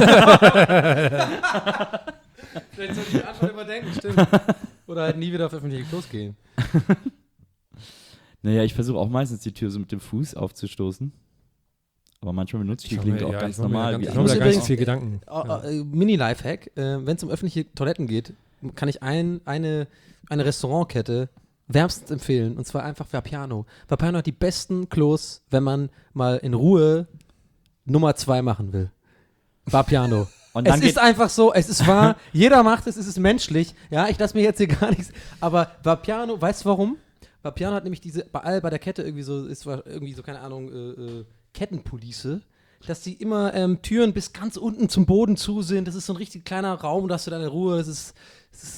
[SPEAKER 3] Vielleicht sollte ich die Antwort überdenken, stimmt. Oder halt nie wieder auf öffentliche Klos gehen.
[SPEAKER 2] Naja, ich versuche auch meistens die Tür so mit dem Fuß aufzustoßen. Aber manchmal benutze ich die
[SPEAKER 4] Ich
[SPEAKER 2] Klinke
[SPEAKER 4] mach mir-
[SPEAKER 2] auch
[SPEAKER 4] ja,
[SPEAKER 2] ganz
[SPEAKER 4] ich mach mir da
[SPEAKER 2] normal.
[SPEAKER 4] ganz-
[SPEAKER 2] wie
[SPEAKER 4] Ich mache mir da
[SPEAKER 3] muss
[SPEAKER 4] gar nicht
[SPEAKER 3] übrigens-
[SPEAKER 4] viel Gedanken.
[SPEAKER 3] Oh,
[SPEAKER 4] Ja.
[SPEAKER 3] oh, äh, Mini-Lifehack, äh, wenn es um öffentliche Toiletten geht, kann ich ein, eine, eine Restaurantkette wärmstens empfehlen, und zwar einfach Vapiano. Vapiano hat die besten Klos, wenn man mal in Ruhe Nummer zwei machen will. Vapiano.
[SPEAKER 2] Und
[SPEAKER 3] Es
[SPEAKER 2] dann
[SPEAKER 3] ist
[SPEAKER 2] geht,
[SPEAKER 3] einfach so, es ist wahr, jeder macht es, es ist menschlich. Ja, ich lasse mir jetzt hier gar nichts. Aber Vapiano, weißt du warum? Vapiano hat nämlich diese, bei all bei der Kette irgendwie so, ist war irgendwie so, keine Ahnung, äh, äh, Kettenpolice, dass die immer ähm, Türen bis ganz unten zum Boden zu sind. Das ist so ein richtig kleiner Raum, da hast du deine Ruhe. Das ist, das ist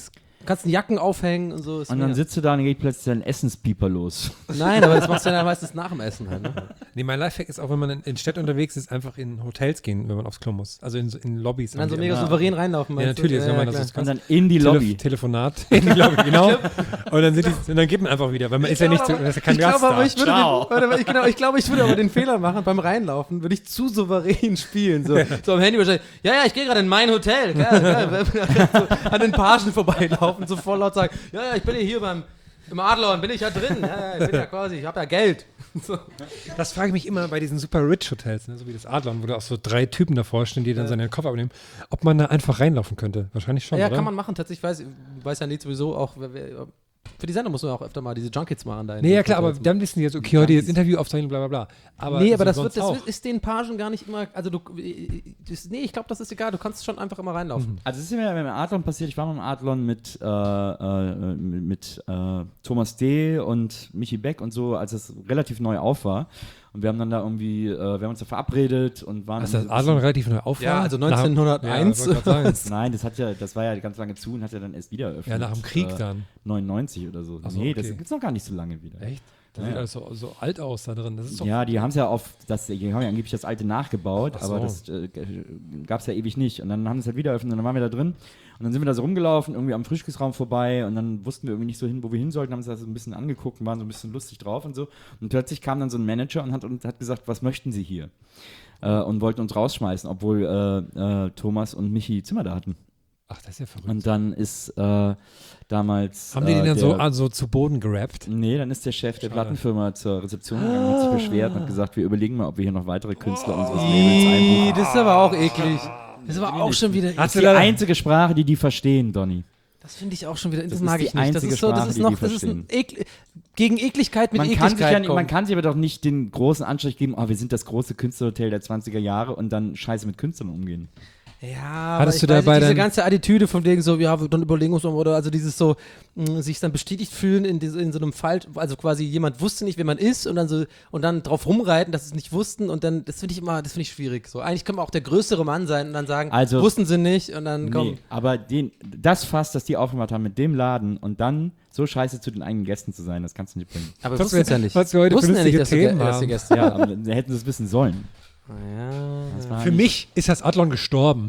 [SPEAKER 3] kannst einen Jacken aufhängen und so. Ist
[SPEAKER 2] Und dann
[SPEAKER 3] mega.
[SPEAKER 2] sitzt du da und geht plötzlich dein Essenspieper los.
[SPEAKER 3] Nein, aber das machst du ja dann meistens nach dem Essen halt. Ne?
[SPEAKER 4] Nee, mein Lifehack ist auch, wenn man in, in Städten unterwegs ist, einfach in Hotels gehen, wenn man aufs Klo muss. Also in, so- in Lobbys.
[SPEAKER 3] Und dann so
[SPEAKER 4] haben die
[SPEAKER 3] mega
[SPEAKER 4] immer-
[SPEAKER 3] souverän reinlaufen.
[SPEAKER 4] Ja,
[SPEAKER 3] meinst du?
[SPEAKER 4] natürlich.
[SPEAKER 3] Ja,
[SPEAKER 4] wenn man
[SPEAKER 3] ja,
[SPEAKER 4] das
[SPEAKER 3] klar.
[SPEAKER 2] Und dann in die Lobby.
[SPEAKER 4] Tele Telefonat in die Lobby, genau. Und dann, sind die, und dann geht man einfach wieder, weil man ist ja nicht so, das ist ja kein
[SPEAKER 3] ich glaube,
[SPEAKER 4] Gast
[SPEAKER 3] aber
[SPEAKER 4] da.
[SPEAKER 3] ich würde,
[SPEAKER 2] Ciao.
[SPEAKER 3] den, warte, mal, ich, genau, ich glaube, ich würde aber den Fehler machen, beim Reinlaufen würde ich zu souverän spielen. So, so am Handy wahrscheinlich, ja, ja, ich gehe gerade in mein Hotel. Ja, ja, so an den Pagen vorbeilaufen, so voll laut sagen, ja, ja, ich bin ja hier beim, im Adlon, bin ich ja drin. Ja, ja, ich bin ja quasi, ich habe ja Geld. So.
[SPEAKER 4] Das frage ich mich immer bei diesen super rich Hotels, ne, so wie das Adlon, wo da auch so drei Typen davor stehen, die dann seinen Koffer abnehmen, ob man da einfach reinlaufen könnte. Wahrscheinlich schon,
[SPEAKER 3] Ja,
[SPEAKER 4] oder?
[SPEAKER 3] kann man machen, tatsächlich, weiß, weiß ja nicht sowieso auch, wer- wer- für die Sendung muss man auch öfter mal diese Junkets machen. Da in
[SPEAKER 4] Nee,
[SPEAKER 3] so
[SPEAKER 4] ja klar, aber
[SPEAKER 3] Hotels.
[SPEAKER 4] dann wissen die jetzt, okay, heute jetzt Interview aufzeichnen, bla bla bla. Aber
[SPEAKER 3] nee, aber
[SPEAKER 4] so
[SPEAKER 3] das,
[SPEAKER 4] sonst
[SPEAKER 3] wird, das
[SPEAKER 4] auch.
[SPEAKER 3] wird- ist den Pagen gar nicht immer, also du, das, nee, ich glaube, das ist egal, du kannst schon einfach immer reinlaufen.
[SPEAKER 2] Also es ist mir im Adlon passiert, ich war mal im Adlon mit, äh, äh, mit, mit äh, Thomas D. und Michi Beck und so, als es relativ neu auf war. Und wir haben dann da irgendwie, äh, wir haben uns da verabredet und waren...
[SPEAKER 4] Dass
[SPEAKER 2] dann
[SPEAKER 4] das
[SPEAKER 2] so ein
[SPEAKER 4] Adlon
[SPEAKER 2] bisschen-
[SPEAKER 4] relativ neu auf war?
[SPEAKER 3] Ja, also
[SPEAKER 4] Nach-
[SPEAKER 3] neunzehnhunderteins.
[SPEAKER 4] Ja, wollte grad sagen.
[SPEAKER 2] Nein, das hat ja, das war ja ganz lange zu und hat ja dann erst wieder eröffnet.
[SPEAKER 4] Ja, nach dem Krieg
[SPEAKER 2] äh,
[SPEAKER 4] dann.
[SPEAKER 2] neunundneunzig oder so.
[SPEAKER 4] Ach so,
[SPEAKER 2] nee, das
[SPEAKER 4] okay.
[SPEAKER 2] gibt's noch gar nicht so lange wieder.
[SPEAKER 4] Echt? Das
[SPEAKER 2] Ja,
[SPEAKER 4] sieht
[SPEAKER 2] ja.
[SPEAKER 4] alles so, so alt aus da drin. Das ist doch
[SPEAKER 2] Ja, die haben es ja auf, das, die haben ja angeblich das alte nachgebaut,
[SPEAKER 4] Ach so.
[SPEAKER 2] aber das äh, gab es ja ewig nicht. Und dann haben sie es halt wieder eröffnet und dann waren wir da drin. Und dann sind wir da so rumgelaufen, irgendwie am Frühstücksraum vorbei und dann wussten wir irgendwie nicht so hin, wo wir hin sollten, haben uns das so ein bisschen angeguckt und waren so ein bisschen lustig drauf und so. Und plötzlich kam dann so ein Manager und hat, und hat gesagt, was möchten Sie hier? Äh, und wollten uns rausschmeißen, obwohl äh, äh, Thomas und Michi Zimmer da hatten.
[SPEAKER 4] Ach, das ist ja verrückt.
[SPEAKER 2] Und dann ist äh, damals.
[SPEAKER 4] haben die
[SPEAKER 2] äh,
[SPEAKER 4] den dann
[SPEAKER 2] der,
[SPEAKER 4] so also zu Boden gerappt?
[SPEAKER 2] Nee, dann ist der Chef der
[SPEAKER 4] Schade.
[SPEAKER 2] Plattenfirma zur Rezeption gegangen, hat sich beschwert und hat gesagt, wir überlegen mal, ob wir hier noch weitere Künstler unseres Labels einbuchen.
[SPEAKER 3] Das ist aber auch eklig. Das ist aber auch schon wieder
[SPEAKER 2] Das ist
[SPEAKER 3] eklig.
[SPEAKER 2] die einzige Sprache, die die verstehen, Donny.
[SPEAKER 3] Das finde ich auch schon wieder, das,
[SPEAKER 2] Das
[SPEAKER 3] mag
[SPEAKER 2] ist
[SPEAKER 3] ich
[SPEAKER 2] die
[SPEAKER 3] nicht. Das
[SPEAKER 2] einzige
[SPEAKER 3] ist so, das
[SPEAKER 2] Sprache,
[SPEAKER 3] ist
[SPEAKER 2] die
[SPEAKER 3] noch,
[SPEAKER 2] die
[SPEAKER 3] das ist ein
[SPEAKER 2] verstehen.
[SPEAKER 3] Ekl gegen Ekligkeit mit
[SPEAKER 2] Man kann, sich
[SPEAKER 3] Ekligkeit
[SPEAKER 2] ja, nicht- man
[SPEAKER 3] kommen.
[SPEAKER 2] kann sich aber doch nicht den großen Anstrich geben, oh, wir sind das große Künstlerhotel der zwanziger Jahre und dann scheiße mit Künstlern umgehen.
[SPEAKER 3] Ja,
[SPEAKER 4] Hattest
[SPEAKER 3] aber
[SPEAKER 4] du
[SPEAKER 3] ich
[SPEAKER 4] da
[SPEAKER 3] weiß
[SPEAKER 4] bei
[SPEAKER 3] nicht, diese
[SPEAKER 4] deinen-
[SPEAKER 3] ganze Attitüde von wegen so, ja, dann überlegen wir uns mal, oder also dieses so, mh, sich dann bestätigt fühlen in, diese, in so einem Fall, also quasi jemand wusste nicht, wer man ist und dann so, und dann drauf rumreiten, dass sie es nicht wussten und dann, das finde ich immer, das finde ich schwierig. So, eigentlich können wir auch der größere Mann sein und dann sagen,
[SPEAKER 2] Also-
[SPEAKER 3] wussten sie nicht und dann komm.
[SPEAKER 2] Nee, aber den, das Fass, das die aufgemacht haben mit dem Laden und dann so scheiße zu den eigenen Gästen zu sein, das kannst du nicht bringen.
[SPEAKER 3] Aber
[SPEAKER 4] Was
[SPEAKER 3] wussten es
[SPEAKER 4] wir-
[SPEAKER 3] ja nicht.
[SPEAKER 4] was wir heute für
[SPEAKER 3] wussten ja nicht,
[SPEAKER 4] lustige
[SPEAKER 3] dass wir,
[SPEAKER 4] Themen
[SPEAKER 3] dass wir
[SPEAKER 4] haben.
[SPEAKER 3] Gäste
[SPEAKER 2] Ja, aber dann hätten sie es wissen sollen.
[SPEAKER 3] Ja,
[SPEAKER 2] Das war
[SPEAKER 4] Für
[SPEAKER 2] nicht-
[SPEAKER 4] mich ist das Adlon gestorben.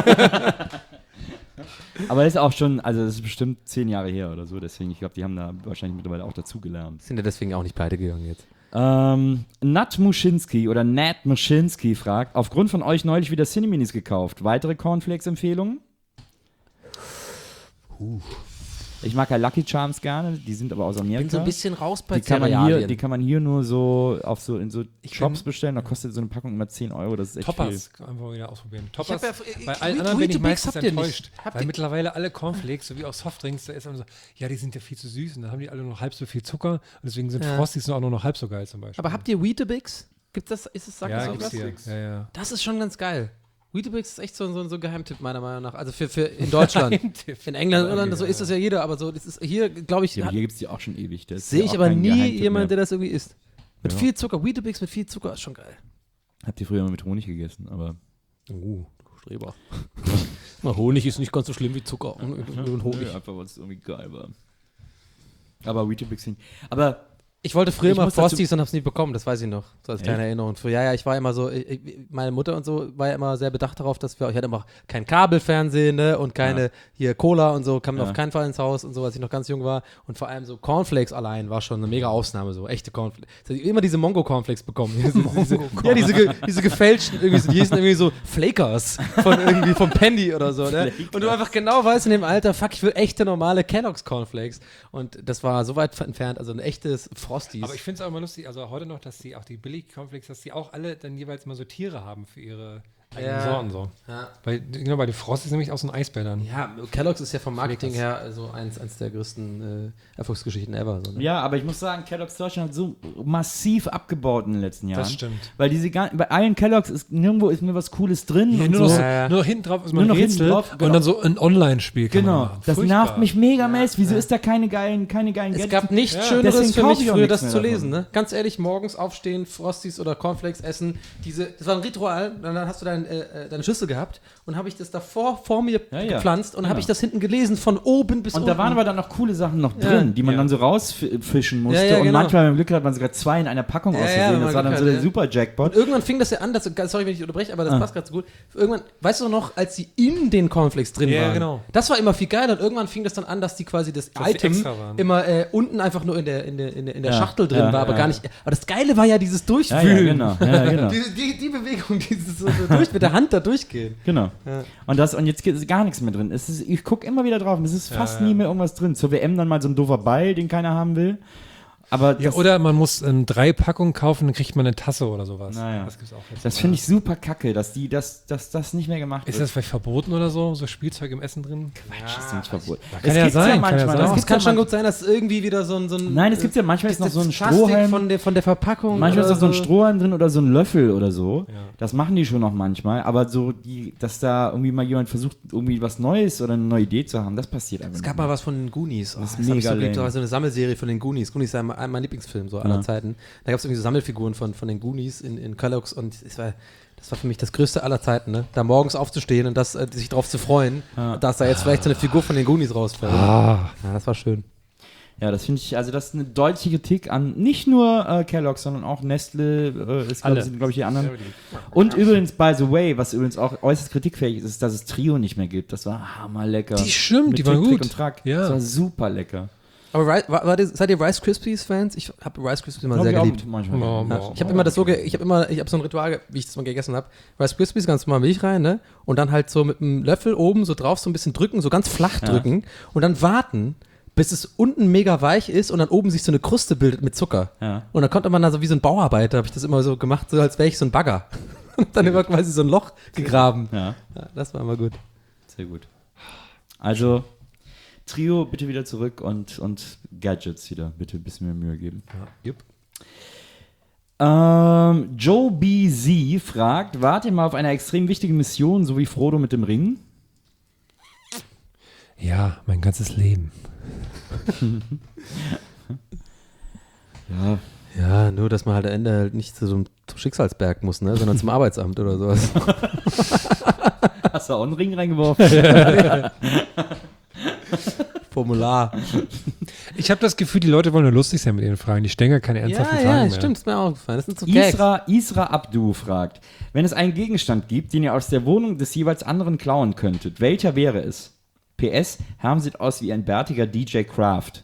[SPEAKER 2] Aber das ist auch schon, also das ist bestimmt zehn Jahre her oder so, deswegen, ich glaube, die haben da wahrscheinlich mittlerweile auch dazugelernt.
[SPEAKER 3] sind ja deswegen auch nicht pleite gegangen jetzt.
[SPEAKER 2] Ähm, Nat Muschinski oder Nat Muschinski fragt, aufgrund von euch neulich wieder Cineminis gekauft. Weitere Cornflakes-Empfehlungen? Ich mag ja Lucky Charms gerne, die sind aber aus Amerika.
[SPEAKER 3] Bin so ein bisschen raus bei
[SPEAKER 2] die kann, man hier,
[SPEAKER 3] Cerealien.
[SPEAKER 2] die kann man hier nur so auf so in so
[SPEAKER 4] Ich
[SPEAKER 2] Shops
[SPEAKER 4] bin-
[SPEAKER 2] bestellen, da kostet so eine Packung immer zehn Euro, das ist echt
[SPEAKER 4] Toppers, einfach mal wieder ausprobieren. Toppers,
[SPEAKER 3] hab ja-
[SPEAKER 4] bei
[SPEAKER 3] äh,
[SPEAKER 4] allen
[SPEAKER 3] Wheat-
[SPEAKER 4] anderen bin ich
[SPEAKER 3] Weetabix
[SPEAKER 4] meistens
[SPEAKER 3] habt ihr nicht.
[SPEAKER 4] enttäuscht.
[SPEAKER 3] Habt
[SPEAKER 4] Weil
[SPEAKER 3] ihr-
[SPEAKER 4] mittlerweile alle Cornflakes, sowie auch Softdrinks, da ist immer so, ja, die sind ja viel zu süß und dann haben die alle nur noch halb so viel Zucker und deswegen sind
[SPEAKER 3] Ja.
[SPEAKER 4] Frosties auch nur noch halb so geil zum Beispiel.
[SPEAKER 3] Aber habt ihr Weetabix? Gibt das, ist es, sagt
[SPEAKER 4] ja,
[SPEAKER 3] das auch
[SPEAKER 4] gibt's
[SPEAKER 3] was?
[SPEAKER 4] hier. Ja, ja.
[SPEAKER 3] Das ist schon ganz geil. Weetabix ist echt so, so, so ein Geheimtipp, meiner Meinung nach. Also für, für in Deutschland.
[SPEAKER 4] Geheimtipp.
[SPEAKER 3] In England, Irland,
[SPEAKER 4] Ja,
[SPEAKER 3] so
[SPEAKER 4] ja.
[SPEAKER 3] ist das ja jeder, aber so, das ist hier, glaube ich,
[SPEAKER 2] Ja, aber
[SPEAKER 3] hat-
[SPEAKER 2] hier gibt es die auch schon ewig. Das ist
[SPEAKER 3] sehe
[SPEAKER 2] ja
[SPEAKER 3] ich
[SPEAKER 2] auch
[SPEAKER 3] aber
[SPEAKER 2] kein
[SPEAKER 3] nie
[SPEAKER 2] Geheimtipp
[SPEAKER 3] jemand, der
[SPEAKER 2] mehr.
[SPEAKER 3] das irgendwie isst. Mit
[SPEAKER 2] Ja.
[SPEAKER 3] viel Zucker. Weetabix mit viel Zucker ist schon geil.
[SPEAKER 2] Habt ihr früher immer mit Honig gegessen, aber
[SPEAKER 3] Oh, du Streber. Na, Honig ist nicht ganz so schlimm wie Zucker und, und Honig.
[SPEAKER 2] Nö, einfach weil es irgendwie geil war. Aber Weetabix hin. Aber
[SPEAKER 3] Ich wollte früher
[SPEAKER 2] Ich
[SPEAKER 3] mal
[SPEAKER 2] muss dazu-
[SPEAKER 3] Frosties und hab's nie bekommen, das weiß ich noch. So als kleine
[SPEAKER 2] Echt?
[SPEAKER 3] Erinnerung. Früher, ja, ja, ich war immer so, ich, ich, meine Mutter und so war ja immer sehr bedacht darauf, dass wir, ich hatte immer kein Kabelfernsehen, ne, und keine,
[SPEAKER 2] Ja.
[SPEAKER 3] hier Cola und so, kam
[SPEAKER 2] Ja.
[SPEAKER 3] auf keinen Fall ins Haus und so, als ich noch ganz jung war. Und vor allem so Cornflakes allein war schon eine mega Ausnahme, so echte Cornflakes. Ich hab immer diese Mongo-Cornflakes bekommen. diese, diese, ja, diese, ge, diese gefälschten, irgendwie so, die hießen irgendwie so Flakers von irgendwie vom Penny oder so, ne? Und du einfach genau weißt in dem Alter, fuck, ich will echte normale Kellogg's Cornflakes. Und das war so weit entfernt, also ein echtes Frosties.
[SPEAKER 4] Aber ich finde es auch immer lustig, also heute noch, dass die auch die Billig-Cornflakes, dass die auch alle dann jeweils mal so Tiere haben für ihre eigenen
[SPEAKER 3] Ja.
[SPEAKER 4] Sorten so.
[SPEAKER 3] ja.
[SPEAKER 4] Bei, genau, bei den Frosties nämlich auch so ein Eisbär dann.
[SPEAKER 3] Ja, Kellogg's ist ja vom Marketing
[SPEAKER 4] Snickers.
[SPEAKER 3] her so eins, eins der größten äh, Erfolgsgeschichten ever. So, ne?
[SPEAKER 2] ja, aber ich muss sagen, Kellogg's Deutschland hat so massiv abgebaut in den letzten Jahren.
[SPEAKER 4] Das stimmt.
[SPEAKER 2] Weil diese gan- bei allen Kellogg's ist nirgendwo ist mir was Cooles drin.
[SPEAKER 4] Ja,
[SPEAKER 2] und
[SPEAKER 4] nur, noch
[SPEAKER 2] so.
[SPEAKER 4] so,
[SPEAKER 3] Ja, ja.
[SPEAKER 4] nur noch hinten drauf ist
[SPEAKER 2] Nur
[SPEAKER 4] man
[SPEAKER 2] noch
[SPEAKER 4] ein
[SPEAKER 2] hinten
[SPEAKER 4] Rätsel
[SPEAKER 2] drauf, genau.
[SPEAKER 4] und dann so ein Online-Spiel kann man
[SPEAKER 2] Genau,
[SPEAKER 4] machen.
[SPEAKER 2] das
[SPEAKER 4] Furchtbar.
[SPEAKER 2] nervt mich mega mäßig. Wieso ist da keine geilen, keine geilen
[SPEAKER 3] Es
[SPEAKER 2] Gadgets?
[SPEAKER 3] gab nichts
[SPEAKER 4] Ja.
[SPEAKER 3] Schöneres
[SPEAKER 2] Deswegen
[SPEAKER 3] für
[SPEAKER 2] kauf
[SPEAKER 3] mich
[SPEAKER 2] ich auch
[SPEAKER 3] früher,
[SPEAKER 2] nichts
[SPEAKER 3] das
[SPEAKER 2] mehr
[SPEAKER 3] zu
[SPEAKER 2] davon.
[SPEAKER 3] lesen. Ne? Ganz ehrlich, morgens aufstehen, Frosties oder Cornflakes essen. Diese, das war ein Ritual. Und dann hast du dein dein, äh, deine Schüssel gehabt und habe ich das davor vor mir
[SPEAKER 2] Ja, ja.
[SPEAKER 3] gepflanzt und
[SPEAKER 2] Genau.
[SPEAKER 3] habe ich das hinten gelesen, von oben bis
[SPEAKER 2] Und
[SPEAKER 3] unten.
[SPEAKER 2] da waren aber dann noch coole Sachen noch
[SPEAKER 3] Ja.
[SPEAKER 2] drin, die man
[SPEAKER 4] Ja.
[SPEAKER 2] dann so rausfischen musste.
[SPEAKER 3] Ja, ja,
[SPEAKER 2] und
[SPEAKER 3] genau.
[SPEAKER 2] manchmal, wenn man Glück hat, hat man sogar zwei in einer Packung
[SPEAKER 3] Ja,
[SPEAKER 2] aus
[SPEAKER 3] ja,
[SPEAKER 2] Versehen.
[SPEAKER 3] wenn
[SPEAKER 2] Das
[SPEAKER 3] man
[SPEAKER 2] war dann
[SPEAKER 3] Glück
[SPEAKER 2] so
[SPEAKER 3] hat,
[SPEAKER 2] der
[SPEAKER 3] ja.
[SPEAKER 2] super Jackpot.
[SPEAKER 3] Und irgendwann fing das ja an, dass, sorry, wenn ich unterbreche, aber das
[SPEAKER 2] Ah.
[SPEAKER 3] passt gerade so gut. Irgendwann, weißt du noch, als die in den Cornflakes drin
[SPEAKER 4] Ja,
[SPEAKER 3] waren,
[SPEAKER 4] genau.
[SPEAKER 3] das war immer viel geiler und irgendwann fing das dann an, dass die quasi das
[SPEAKER 4] Dass die
[SPEAKER 3] Item
[SPEAKER 4] extra waren.
[SPEAKER 3] immer äh, unten einfach nur in der, in der, in der, in der
[SPEAKER 2] Ja,
[SPEAKER 3] Schachtel drin
[SPEAKER 2] ja,
[SPEAKER 3] war, aber
[SPEAKER 2] ja.
[SPEAKER 3] gar nicht. Aber das Geile war ja dieses
[SPEAKER 2] Ja,
[SPEAKER 3] Durchwühlen.
[SPEAKER 2] ja, genau. Ja, genau.
[SPEAKER 3] Die, die, die Bewegung, dieses so durch mit der Hand da durchgehen.
[SPEAKER 2] Genau.
[SPEAKER 3] Ja.
[SPEAKER 2] Und, das, und jetzt ist gar nichts mehr drin. Es ist, ich gucke immer wieder drauf und es ist fast
[SPEAKER 4] ja.
[SPEAKER 2] nie mehr irgendwas drin. Zur W M dann mal so ein doofer Ball, den keiner haben will. Aber
[SPEAKER 4] Ja,
[SPEAKER 2] das,
[SPEAKER 4] oder man muss ähm, drei Packungen kaufen, dann kriegt man eine Tasse oder sowas.
[SPEAKER 2] Naja.
[SPEAKER 4] Das gibt's auch jetzt.
[SPEAKER 2] das finde ich super kacke, dass die das, dass das nicht mehr gemacht
[SPEAKER 4] Ist
[SPEAKER 2] wird.
[SPEAKER 4] das vielleicht verboten oder so? So Spielzeug im Essen drin?
[SPEAKER 2] Quatsch, ist nicht verboten.
[SPEAKER 4] kann ja sein, kann ja
[SPEAKER 2] manchmal.
[SPEAKER 4] sein.
[SPEAKER 2] das
[SPEAKER 3] Es
[SPEAKER 2] gibt's
[SPEAKER 3] kann
[SPEAKER 2] ja
[SPEAKER 3] schon
[SPEAKER 2] man-
[SPEAKER 3] gut sein, dass irgendwie wieder so ein. So ein
[SPEAKER 2] Nein, es gibt ja manchmal ist noch so ein
[SPEAKER 3] das Plastik
[SPEAKER 2] Strohhalm.
[SPEAKER 3] von der, von der Verpackung.
[SPEAKER 2] Manchmal ist
[SPEAKER 3] oder
[SPEAKER 2] da so ein Strohhalm drin oder so ein Löffel oder so.
[SPEAKER 4] Ja.
[SPEAKER 2] Das machen die schon noch manchmal. Aber so, die, dass da irgendwie mal jemand versucht, irgendwie was Neues oder eine neue Idee zu haben, das passiert einfach
[SPEAKER 3] Es
[SPEAKER 2] nicht
[SPEAKER 3] gab
[SPEAKER 2] mehr.
[SPEAKER 3] mal was von den Goonies. Oh,
[SPEAKER 2] Das ist
[SPEAKER 3] das hab ich
[SPEAKER 2] mega
[SPEAKER 3] so geliebt.
[SPEAKER 2] lame.
[SPEAKER 3] Das war so eine Sammelserie von den Goonies. Goonies ist ja mein, mein Lieblingsfilm so aller
[SPEAKER 2] Ja.
[SPEAKER 3] Zeiten. Da gab es irgendwie so Sammelfiguren von, von den Goonies in, in Kellogg's und es war, das war für mich das Größte aller Zeiten, ne? Da morgens aufzustehen und das, äh, sich drauf zu freuen,
[SPEAKER 2] Ja.
[SPEAKER 3] dass da jetzt vielleicht so eine Figur von den Goonies rausfällt.
[SPEAKER 4] Ah.
[SPEAKER 3] Ja, das war schön.
[SPEAKER 2] Ja, das finde ich, also das ist eine deutliche Kritik an nicht nur äh, Kellogg's, sondern auch Nestle, äh, ist, glaub,
[SPEAKER 4] Alle.
[SPEAKER 2] sind glaube ich die anderen. Und übrigens, by the way, was übrigens auch äußerst kritikfähig ist, ist, dass es Trio nicht mehr gibt. Das war hammerlecker.
[SPEAKER 4] Die stimmt,
[SPEAKER 2] Mit
[SPEAKER 4] die waren
[SPEAKER 2] Tick, Trick
[SPEAKER 4] gut.
[SPEAKER 2] und Track.
[SPEAKER 4] Ja.
[SPEAKER 2] Das war super lecker.
[SPEAKER 3] Aber Ri- war, war, seid ihr Rice Krispies Fans? Ich habe Rice Krispies immer sehr geliebt.
[SPEAKER 2] Manchmal.
[SPEAKER 4] Oh,
[SPEAKER 3] Ja,
[SPEAKER 4] oh,
[SPEAKER 3] ich habe
[SPEAKER 4] oh,
[SPEAKER 3] immer das so,
[SPEAKER 4] okay.
[SPEAKER 3] ge- ich habe immer, ich habe so ein Ritual, ge- wie ich das mal gegessen habe. Rice Krispies, ganz normal Milch rein, ne? Und dann halt so mit einem Löffel oben so drauf so ein bisschen drücken, so ganz flach
[SPEAKER 2] Ja.
[SPEAKER 3] drücken und dann warten, bis es unten mega weich ist und dann oben sich so eine Kruste bildet mit Zucker.
[SPEAKER 2] Ja.
[SPEAKER 3] Und dann konnte man da so wie so ein Bauarbeiter, habe ich das immer so gemacht, so als wäre ich so ein Bagger. Und dann immer quasi so ein Loch gegraben.
[SPEAKER 2] Ja,
[SPEAKER 3] Ja, das war immer gut.
[SPEAKER 2] sehr gut. Also, Trio bitte wieder zurück und, und Gadgets wieder. Bitte ein bisschen mehr Mühe geben.
[SPEAKER 3] Jupp.
[SPEAKER 2] Ähm, Joe B Z fragt, wart ihr mal auf einer extrem wichtigen Mission, so wie Frodo mit dem Ring?
[SPEAKER 4] Ja, mein ganzes Leben.
[SPEAKER 2] Ja.
[SPEAKER 3] Ja, nur, dass man halt am Ende halt nicht zu so einem zum Schicksalsberg muss, ne? Sondern zum Arbeitsamt oder sowas.
[SPEAKER 2] Hast du auch einen Ring reingeworfen?
[SPEAKER 3] Formular.
[SPEAKER 4] Ich habe das Gefühl, die Leute wollen nur lustig sein mit ihren Fragen. Die stellen gar keine
[SPEAKER 3] Ja,
[SPEAKER 4] ernsthaften Fragen
[SPEAKER 3] ja,
[SPEAKER 4] mehr.
[SPEAKER 3] stimmt, ist mir auch gefallen. Das sind so Gags.
[SPEAKER 2] Isra, Isra Abdu fragt, wenn es einen Gegenstand gibt, den ihr aus der Wohnung des jeweils anderen klauen könntet, welcher wäre es? P S, Herm sieht aus wie ein bärtiger D J Kraft.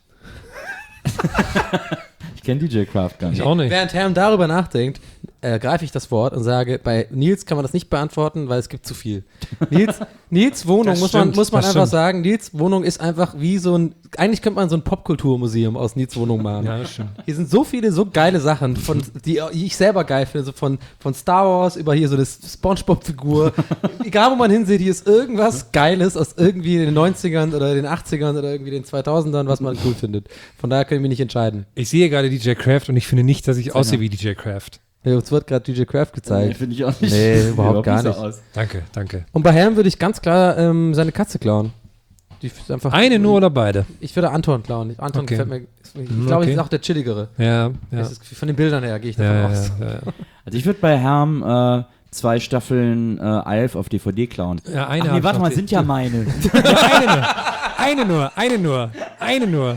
[SPEAKER 2] Ich kenne D J Kraft gar nicht.
[SPEAKER 4] Ich auch nicht.
[SPEAKER 3] Während Herm darüber nachdenkt, ergreife ich das Wort und sage, bei Nils kann man das nicht beantworten, weil es gibt zu viel. Nils, Nils Wohnung,
[SPEAKER 4] Das
[SPEAKER 3] muss man,
[SPEAKER 4] stimmt,
[SPEAKER 3] muss man
[SPEAKER 4] das
[SPEAKER 3] einfach
[SPEAKER 4] stimmt.
[SPEAKER 3] sagen, Nils Wohnung ist einfach wie so ein, eigentlich könnte man so ein Popkulturmuseum aus Nils Wohnung machen.
[SPEAKER 4] Ja, das stimmt.
[SPEAKER 3] Hier sind so viele so geile Sachen, von, die ich selber geil finde, so von, von Star Wars über hier so eine Spongebob-Figur. Egal, wo man hinsieht, hier ist irgendwas Geiles aus irgendwie den neunzigern oder den achtzigern oder irgendwie den zweitausendern, was man cool findet. Von daher kann ich mich nicht entscheiden.
[SPEAKER 4] Ich sehe gerade D J Kraft und ich finde nicht, dass ich aussehe wie D J Kraft.
[SPEAKER 3] Ja, uns wird gerade D J Kraft
[SPEAKER 2] Nee,
[SPEAKER 3] gezeigt.
[SPEAKER 2] finde ich auch nicht.
[SPEAKER 3] Nee, überhaupt gar
[SPEAKER 2] so
[SPEAKER 3] nicht.
[SPEAKER 2] aus.
[SPEAKER 4] Danke, danke.
[SPEAKER 3] Und bei Herrn würde ich ganz klar ähm, seine Katze klauen. Die ist einfach,
[SPEAKER 4] Eine nur oder beide?
[SPEAKER 3] Ich würde Anton klauen. Anton
[SPEAKER 4] Okay.
[SPEAKER 3] gefällt mir. Ich
[SPEAKER 4] Hm,
[SPEAKER 3] glaube,
[SPEAKER 4] okay.
[SPEAKER 3] ist auch der chilligere.
[SPEAKER 4] Ja, ja.
[SPEAKER 3] Das ist, von den Bildern her gehe ich davon
[SPEAKER 4] Ja,
[SPEAKER 3] aus.
[SPEAKER 4] ja, ja,
[SPEAKER 2] Also ich würde bei Herm äh, zwei Staffeln äh, Alf auf D V D klauen.
[SPEAKER 4] ja. Eine
[SPEAKER 2] Ach
[SPEAKER 4] hab
[SPEAKER 2] nee,
[SPEAKER 4] ich
[SPEAKER 2] warte
[SPEAKER 4] noch.
[SPEAKER 2] mal, sind ja meine.
[SPEAKER 4] Eine nur, eine nur, eine nur.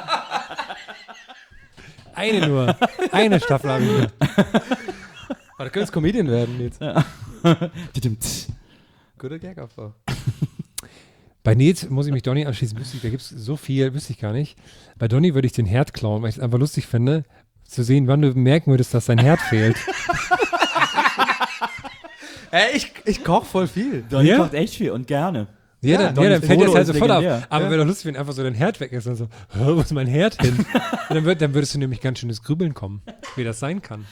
[SPEAKER 4] Eine nur. Eine Staffel habe ich nur.
[SPEAKER 3] Aber da könnte es Comedian werden jetzt.
[SPEAKER 2] Tidimts.
[SPEAKER 3] Guter Gag-Aufbau.
[SPEAKER 4] Bei Nils muss ich mich Donny anschließen. Wüsste ich, da gibt es so viel, wüsste ich gar nicht. Bei Donny würde ich den Herd klauen, weil ich es einfach lustig finde, zu sehen, wann du merken würdest, dass dein Herd fehlt.
[SPEAKER 3] Ey, ich, ich koche voll viel.
[SPEAKER 2] Donny
[SPEAKER 4] Ja?
[SPEAKER 2] kocht echt viel und gerne.
[SPEAKER 4] Ja, dann,
[SPEAKER 2] Donny
[SPEAKER 4] ja, dann fällt
[SPEAKER 2] Frodo
[SPEAKER 4] das halt
[SPEAKER 2] ist
[SPEAKER 4] sofort auf.
[SPEAKER 2] legendär.
[SPEAKER 4] Aber
[SPEAKER 2] Ja.
[SPEAKER 4] wäre doch lustig, wenn einfach so dein Herd weg ist und so, "Hä, wo ist mein Herd hin? Und dann, würd, dann würdest du nämlich ganz schönes Grübeln kommen, wie das sein kann.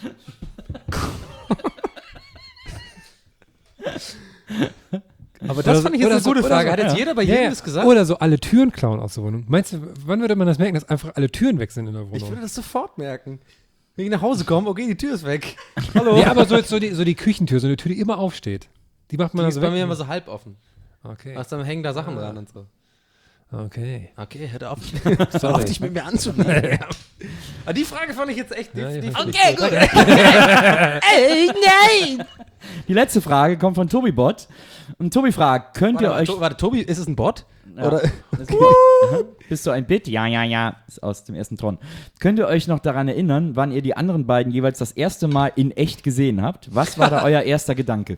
[SPEAKER 3] Aber das
[SPEAKER 4] Oder
[SPEAKER 3] fand ich
[SPEAKER 4] so-
[SPEAKER 3] jetzt
[SPEAKER 4] oder
[SPEAKER 3] eine
[SPEAKER 4] so-
[SPEAKER 3] gute
[SPEAKER 4] oder
[SPEAKER 3] Frage.
[SPEAKER 4] so,
[SPEAKER 3] Hat jetzt
[SPEAKER 2] ja.
[SPEAKER 3] jeder bei
[SPEAKER 4] Ja,
[SPEAKER 3] jedem
[SPEAKER 4] ja.
[SPEAKER 3] das gesagt?
[SPEAKER 4] Oder so alle Türen klauen aus der Wohnung. Meinst du, wann würde man das merken, dass einfach alle Türen weg sind in der
[SPEAKER 3] Ich
[SPEAKER 4] Wohnung?
[SPEAKER 3] würde das sofort merken. Wenn ich nach Hause komme, okay, die Tür ist weg. Hallo.
[SPEAKER 4] Ja, aber so, jetzt so, die, so die Küchentür, so eine Tür, die immer aufsteht. Die macht man
[SPEAKER 3] Die
[SPEAKER 4] also
[SPEAKER 3] ist bei
[SPEAKER 4] weg.
[SPEAKER 3] mir immer so halb offen.
[SPEAKER 4] Okay.
[SPEAKER 3] Also dann hängen da Sachen dran und so.
[SPEAKER 4] Okay.
[SPEAKER 3] Okay, hör auf, hör auf dich mit mir anzulegen. Aber die Frage fand ich jetzt echt. Die,
[SPEAKER 4] Ja, ja,
[SPEAKER 3] die
[SPEAKER 4] verstehe
[SPEAKER 3] fand
[SPEAKER 4] ich.
[SPEAKER 3] ich gut. Ey, nein!
[SPEAKER 2] Die letzte Frage kommt von Tobi Bot. Und Tobi fragt, könnt
[SPEAKER 3] Warte,
[SPEAKER 2] ihr
[SPEAKER 3] warte,
[SPEAKER 2] euch...
[SPEAKER 3] To- warte, Tobi, ist es ein Bot?
[SPEAKER 2] Ja.
[SPEAKER 3] Oder?
[SPEAKER 2] Bist du ein Bit? Ja, ja, ja. Ist aus dem ersten Tron. Könnt ihr euch noch daran erinnern, wann ihr die anderen beiden jeweils das erste Mal in echt gesehen habt? Was war da euer erster Gedanke?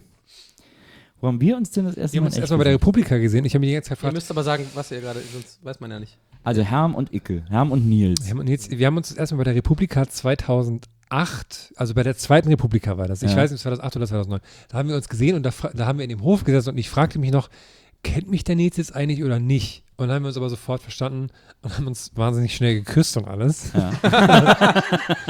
[SPEAKER 2] Wo haben wir uns denn das erste
[SPEAKER 4] Wir haben
[SPEAKER 2] Mal
[SPEAKER 4] uns
[SPEAKER 2] in echt
[SPEAKER 4] erstmal bei der
[SPEAKER 2] gesehen?
[SPEAKER 4] Republika gesehen. Ich habe mich die ganze Zeit
[SPEAKER 3] Ihr
[SPEAKER 4] gefragt,
[SPEAKER 3] müsst aber sagen, was ihr gerade, sonst weiß man ja nicht.
[SPEAKER 2] Also Herm und Icke. Herm und Nils.
[SPEAKER 4] wir haben, jetzt, wir haben uns erstmal bei der Republika zweitausendacht, also bei der zweiten Republika war das. Ich
[SPEAKER 2] Ja.
[SPEAKER 4] weiß nicht, zweitausendachtzehn oder zweitausendneun. Da haben wir uns gesehen und da, fra- da haben wir in dem Hof gesessen und ich fragte mich noch, kennt mich der Nils jetzt eigentlich oder nicht? Und dann haben wir uns aber sofort verstanden und haben uns wahnsinnig schnell geküsst und alles.
[SPEAKER 2] Ja.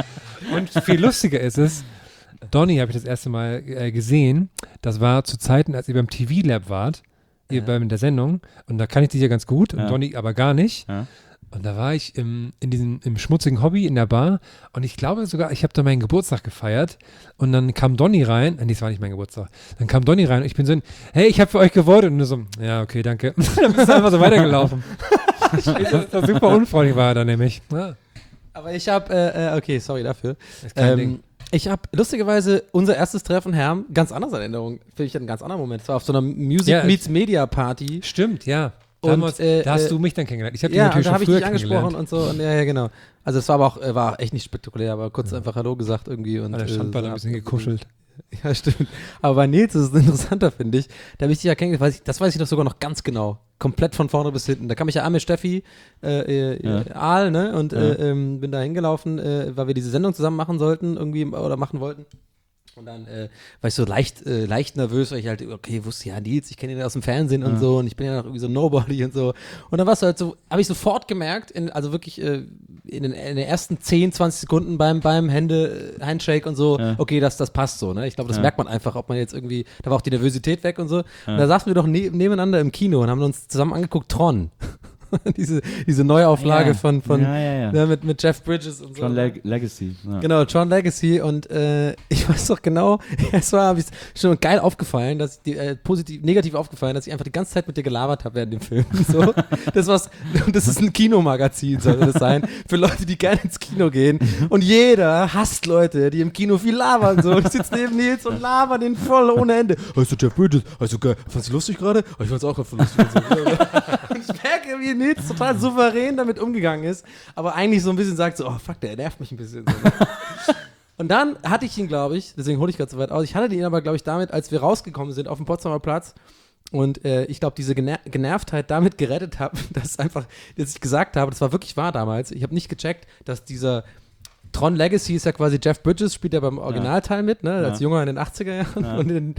[SPEAKER 4] Und viel lustiger ist es, Donny habe ich das erste Mal äh, gesehen. Das war zu Zeiten, als ihr beim T V-Lab wart, ihr
[SPEAKER 3] Ja.
[SPEAKER 4] bei der Sendung. Und da kann ich dich ja ganz gut und
[SPEAKER 2] Ja.
[SPEAKER 4] Donny aber gar nicht.
[SPEAKER 2] Ja.
[SPEAKER 4] Und da war ich im, in diesem, im schmutzigen Hobby in der Bar und ich glaube sogar, ich habe da meinen Geburtstag gefeiert und dann kam Donny rein, äh, nee, das war nicht mein Geburtstag, dann kam Donny rein und ich bin so, ein, hey, ich habe für euch gewotet und nur so, ja, okay, danke. Dann bist du einfach so weitergelaufen. das war super unfreundlich war er dann nämlich. Ja,
[SPEAKER 3] Aber ich habe, äh, äh, okay, sorry dafür.
[SPEAKER 4] ist kein Ding.
[SPEAKER 3] Ähm, ich habe lustigerweise unser erstes Treffen, Herm, ganz anders in Erinnerung. Finde ich einen ganz anderen Moment. Es war auf so einer Music
[SPEAKER 4] Ja,
[SPEAKER 3] Meets Media Party.
[SPEAKER 4] Stimmt, ja. Da,
[SPEAKER 3] Und,
[SPEAKER 4] haben wir uns,
[SPEAKER 3] äh,
[SPEAKER 4] da hast
[SPEAKER 3] äh,
[SPEAKER 4] du mich dann kennengelernt. Ich habe dich
[SPEAKER 3] Ja, und
[SPEAKER 4] natürlich
[SPEAKER 3] da
[SPEAKER 4] schon
[SPEAKER 3] habe ich
[SPEAKER 4] früher
[SPEAKER 3] dich angesprochen
[SPEAKER 4] kennengelernt.
[SPEAKER 3] und so. Und, ja, ja, genau. Also es war aber auch, äh, war echt nicht spektakulär, aber kurz einfach Hallo gesagt irgendwie. Und,
[SPEAKER 4] An der
[SPEAKER 3] äh,
[SPEAKER 4] Standbein
[SPEAKER 3] so
[SPEAKER 4] ein bisschen
[SPEAKER 3] ab-
[SPEAKER 4] gekuschelt.
[SPEAKER 3] Ja, stimmt. Aber bei Nils ist es interessanter, finde ich. Da habe ich dich ja kennengelernt, weiß ich, das weiß ich doch sogar noch ganz genau. Komplett von vorne bis hinten. Da kam ich ja an mit Steffi, äh, äh,
[SPEAKER 2] Ja.
[SPEAKER 3] Aal, ne? Und
[SPEAKER 2] Ja.
[SPEAKER 3] äh, ähm, bin da hingelaufen, äh, weil wir diese Sendung zusammen machen sollten, irgendwie, oder machen wollten. Und dann äh, war ich so leicht, äh, leicht nervös, weil ich halt, okay, wusste, ja, Nils, ich kenne ihn aus dem Fernsehen und
[SPEAKER 2] Ja.
[SPEAKER 3] so und ich bin ja noch irgendwie so Nobody und so. Und dann warst du halt so, habe ich sofort gemerkt, in, also wirklich äh, in, den, in den ersten zehn, zwanzig Sekunden beim, beim Hände, äh, Handshake und so,
[SPEAKER 2] Ja.
[SPEAKER 3] okay, das, das passt so, ne? Ich glaube, das
[SPEAKER 2] Ja.
[SPEAKER 3] merkt man einfach, ob man jetzt irgendwie, da war auch die Nervosität weg und so.
[SPEAKER 2] Ja.
[SPEAKER 3] Und da saßen wir doch ne nebeneinander im Kino und haben uns zusammen angeguckt, Tron. diese, diese Neuauflage
[SPEAKER 2] Ja.
[SPEAKER 3] von, von
[SPEAKER 2] Ja, ja, ja.
[SPEAKER 3] ne, mit, mit Jeff Bridges und so.
[SPEAKER 2] Tron Leg Legacy. Ja.
[SPEAKER 3] Genau, Tron Legacy und äh, ich weiß doch genau, es war hab schon geil aufgefallen, dass die, äh, positiv, negativ aufgefallen, dass ich einfach die ganze Zeit mit dir gelabert habe während dem Film. So, das war's, das ist ein Kinomagazin, soll das sein, für Leute, die gerne ins Kino gehen. Und jeder hasst Leute, die im Kino viel labern. So, und ich sitze neben Nils und laber den voll ohne Ende. Heißt du Jeff Bridges? Heißt du geil? Fandst du lustig gerade? Ich fand's auch gerade lustig. Und so. Und ich merke, wie Nils total souverän damit umgegangen ist, aber eigentlich so ein bisschen sagt so, oh fuck, der nervt mich ein bisschen. So. Und dann hatte ich ihn, glaube ich, deswegen hole ich gerade so weit aus, ich hatte ihn aber, glaube ich, damit, als wir rausgekommen sind auf dem Potsdamer Platz und äh, ich glaube, diese Gener Genervtheit damit gerettet habe, dass einfach, dass ich gesagt habe, das war wirklich wahr damals, ich habe nicht gecheckt, dass dieser Tron Legacy ist ja quasi Jeff Bridges, spielt ja beim Originalteil mit, ne, als
[SPEAKER 2] Ja.
[SPEAKER 3] Junger in den achtziger Jahren
[SPEAKER 2] Ja.
[SPEAKER 3] und in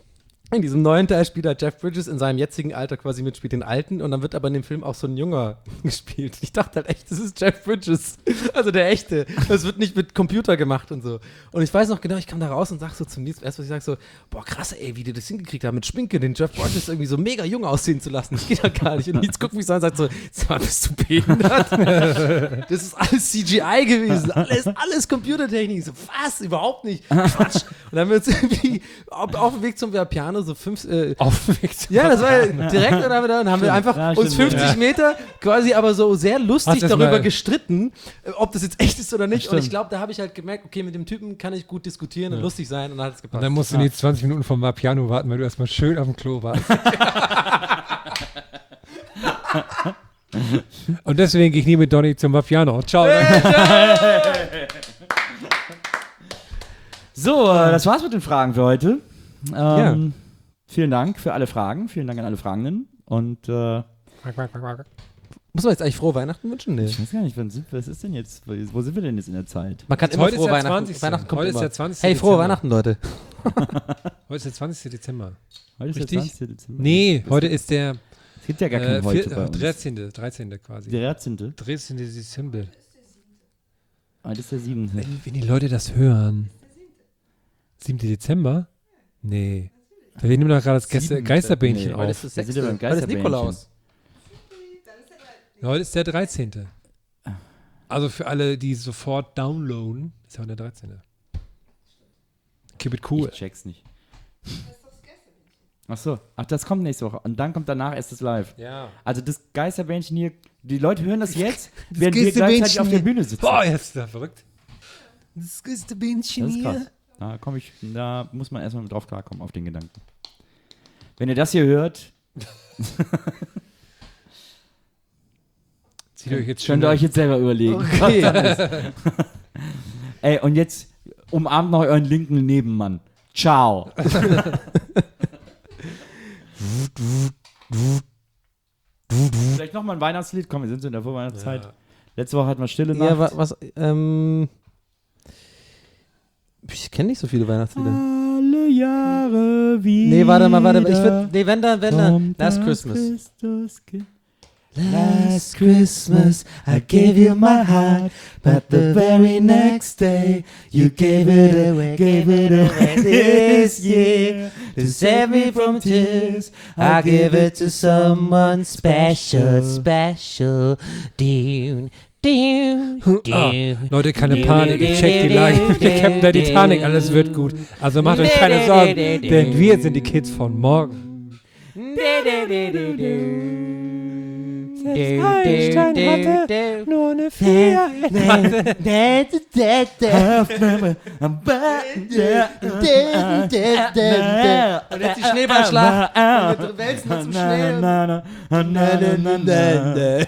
[SPEAKER 3] In diesem neuen Teil spielt er Jeff Bridges in seinem jetzigen Alter quasi mit, spielt den Alten und dann wird aber in dem Film auch so ein Junger gespielt. Ich dachte halt echt, das ist Jeff Bridges. Also der echte. Das wird nicht mit Computer gemacht und so. Und ich weiß noch genau, ich kam da raus und sag so zum Nils, erst was ich sag so, boah krass ey, wie die das hingekriegt haben mit Schminke, den Jeff Bridges irgendwie so mega jung aussehen zu lassen. Das geht halt gar nicht. Und Nils guckt mich so an und sagt so, sag mal, bist du behindert? Das ist alles C G I gewesen. Alles, alles Computertechnik. Ich so, was? Überhaupt nicht. Quatsch. Und dann haben wir uns irgendwie auf, auf dem Weg zum Piano so fünf, äh,
[SPEAKER 4] Auf dem Weg zum
[SPEAKER 3] ja, das war ja direkt und haben wir, da, und haben wir einfach
[SPEAKER 2] Ja,
[SPEAKER 3] uns
[SPEAKER 2] stimmt,
[SPEAKER 3] fünfzig
[SPEAKER 2] ja.
[SPEAKER 3] Meter quasi aber so sehr lustig
[SPEAKER 4] Ach, das
[SPEAKER 3] darüber
[SPEAKER 4] mal-
[SPEAKER 3] gestritten, äh, ob das jetzt echt ist oder nicht. Und
[SPEAKER 2] Stimmt.
[SPEAKER 3] ich glaube, da habe ich halt gemerkt, okay, mit dem Typen kann ich gut diskutieren und lustig sein und dann hat es
[SPEAKER 4] Und
[SPEAKER 3] gepasst.
[SPEAKER 4] dann musst du
[SPEAKER 2] Ja.
[SPEAKER 4] die zwanzig Minuten vom Mapiano warten, weil du erstmal schön auf dem Klo warst. Und deswegen gehe ich nie mit Donny zum Mapiano. Ciao.
[SPEAKER 2] So, äh, das war's mit den Fragen für heute. Ähm,
[SPEAKER 3] Ja.
[SPEAKER 2] Vielen Dank für alle Fragen. Vielen Dank an alle Fragenden. Und äh,
[SPEAKER 3] Muss man jetzt eigentlich frohe Weihnachten wünschen? Nee.
[SPEAKER 2] ich weiß gar nicht, wann sind, was ist denn jetzt? Wo sind wir denn jetzt in der Zeit?
[SPEAKER 3] Man kann
[SPEAKER 4] Jetzt
[SPEAKER 3] immer
[SPEAKER 4] heute ist
[SPEAKER 3] frohe
[SPEAKER 4] der
[SPEAKER 3] Weihnachten.
[SPEAKER 4] zwanzigste.
[SPEAKER 3] Weihnachten kommt
[SPEAKER 4] Heute ist
[SPEAKER 3] immer.
[SPEAKER 4] der zwanzigste
[SPEAKER 3] Hey, frohe
[SPEAKER 4] Dezember.
[SPEAKER 3] Weihnachten, Leute.
[SPEAKER 4] Heute ist der zwanzigste Dezember.
[SPEAKER 2] Heute ist
[SPEAKER 4] Richtig?
[SPEAKER 2] der zwanzigste Dezember.
[SPEAKER 4] Nee, heute ist der
[SPEAKER 2] Es gibt ja gar keinen
[SPEAKER 4] äh,
[SPEAKER 2] heute
[SPEAKER 4] vier,
[SPEAKER 2] bei
[SPEAKER 4] äh,
[SPEAKER 2] uns.
[SPEAKER 4] dreizehnte. dreizehnte quasi.
[SPEAKER 2] Der dreizehnte.
[SPEAKER 4] dreizehnte Dezember.
[SPEAKER 2] Heute ist der siebente.
[SPEAKER 4] Wenn, wenn die Leute das hören. siebte Dezember? Nee. Wir nehmen doch gerade das Gäste
[SPEAKER 2] Siebente.
[SPEAKER 4] Geisterbähnchen
[SPEAKER 2] Nee,
[SPEAKER 4] auf.
[SPEAKER 3] Heute ist das
[SPEAKER 2] Wir sind
[SPEAKER 3] sechste.
[SPEAKER 2] ja beim
[SPEAKER 3] Heute ist
[SPEAKER 2] Geisterbähnchen.
[SPEAKER 3] Nikolaus.
[SPEAKER 4] Heute ist der dreizehnte. Also für alle, die sofort downloaden, ist ja der dreizehnte. Keep it cool.
[SPEAKER 2] Ich check's nicht. Ach so. Ach, das kommt nächste Woche. Und dann kommt danach erst das Live.
[SPEAKER 4] Ja.
[SPEAKER 2] Also das Geisterbändchen hier, die Leute hören das jetzt, während wir
[SPEAKER 3] Geisterbändchen
[SPEAKER 2] gleichzeitig auf der Bühne sitzen.
[SPEAKER 4] Boah, jetzt ist er verrückt.
[SPEAKER 3] Das Geisterbändchen
[SPEAKER 2] Das ist krass. Da komme ich, da muss man erstmal drauf klarkommen, auf den Gedanken. Wenn ihr das hier hört,
[SPEAKER 4] Zieht euch jetzt
[SPEAKER 2] könnt ihr euch jetzt selber überlegen.
[SPEAKER 3] Okay.
[SPEAKER 2] Ey, und jetzt umarmt noch euren linken Nebenmann. Ciao. Vielleicht nochmal ein Weihnachtslied. Komm, wir sind so in der Vorweihnachtszeit.
[SPEAKER 4] Ja.
[SPEAKER 2] Letzte Woche hatten wir Stille Nacht.
[SPEAKER 3] Ja, wa- was, ähm, ich kenne nicht so viele Weihnachtslieder.
[SPEAKER 2] Alle Jahre wieder.
[SPEAKER 3] Nee, warte mal, warte mal. Ich würd, nee, wenn dann, wenn dann.
[SPEAKER 2] kommt
[SPEAKER 3] Last
[SPEAKER 2] das
[SPEAKER 3] Christmas.
[SPEAKER 2] Christuskind.
[SPEAKER 5] Last Christmas I gave you my heart, but the very next day you gave it away, gave it away. This year to save me from tears, I give it to someone special, special. Dune, dune,
[SPEAKER 4] Ah,
[SPEAKER 5] dune.
[SPEAKER 4] Leute, keine Panik, ich check die Lage. Der Captain der Titanic, alles wird gut. Also macht euch keine Sorgen, denn wir sind die Kids von morgen. Einstein hatte nur eine Vier.
[SPEAKER 3] Und jetzt die Schneeballschlacht. Und wir wälzen uns im Schnee.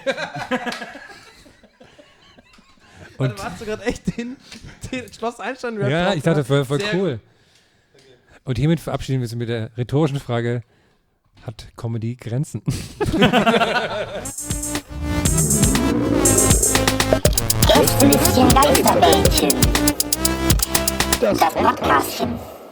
[SPEAKER 3] Und
[SPEAKER 4] Und
[SPEAKER 3] machst du gerade echt den, den Schloss Einstein Rap?
[SPEAKER 4] ja, ich dachte, voll, voll
[SPEAKER 3] Sehr
[SPEAKER 4] cool. Und hiermit verabschieden wir uns mit der rhetorischen Frage: Hat Comedy Grenzen?
[SPEAKER 1] Gästelistchen Geisterbällchen. Das Podcastchen.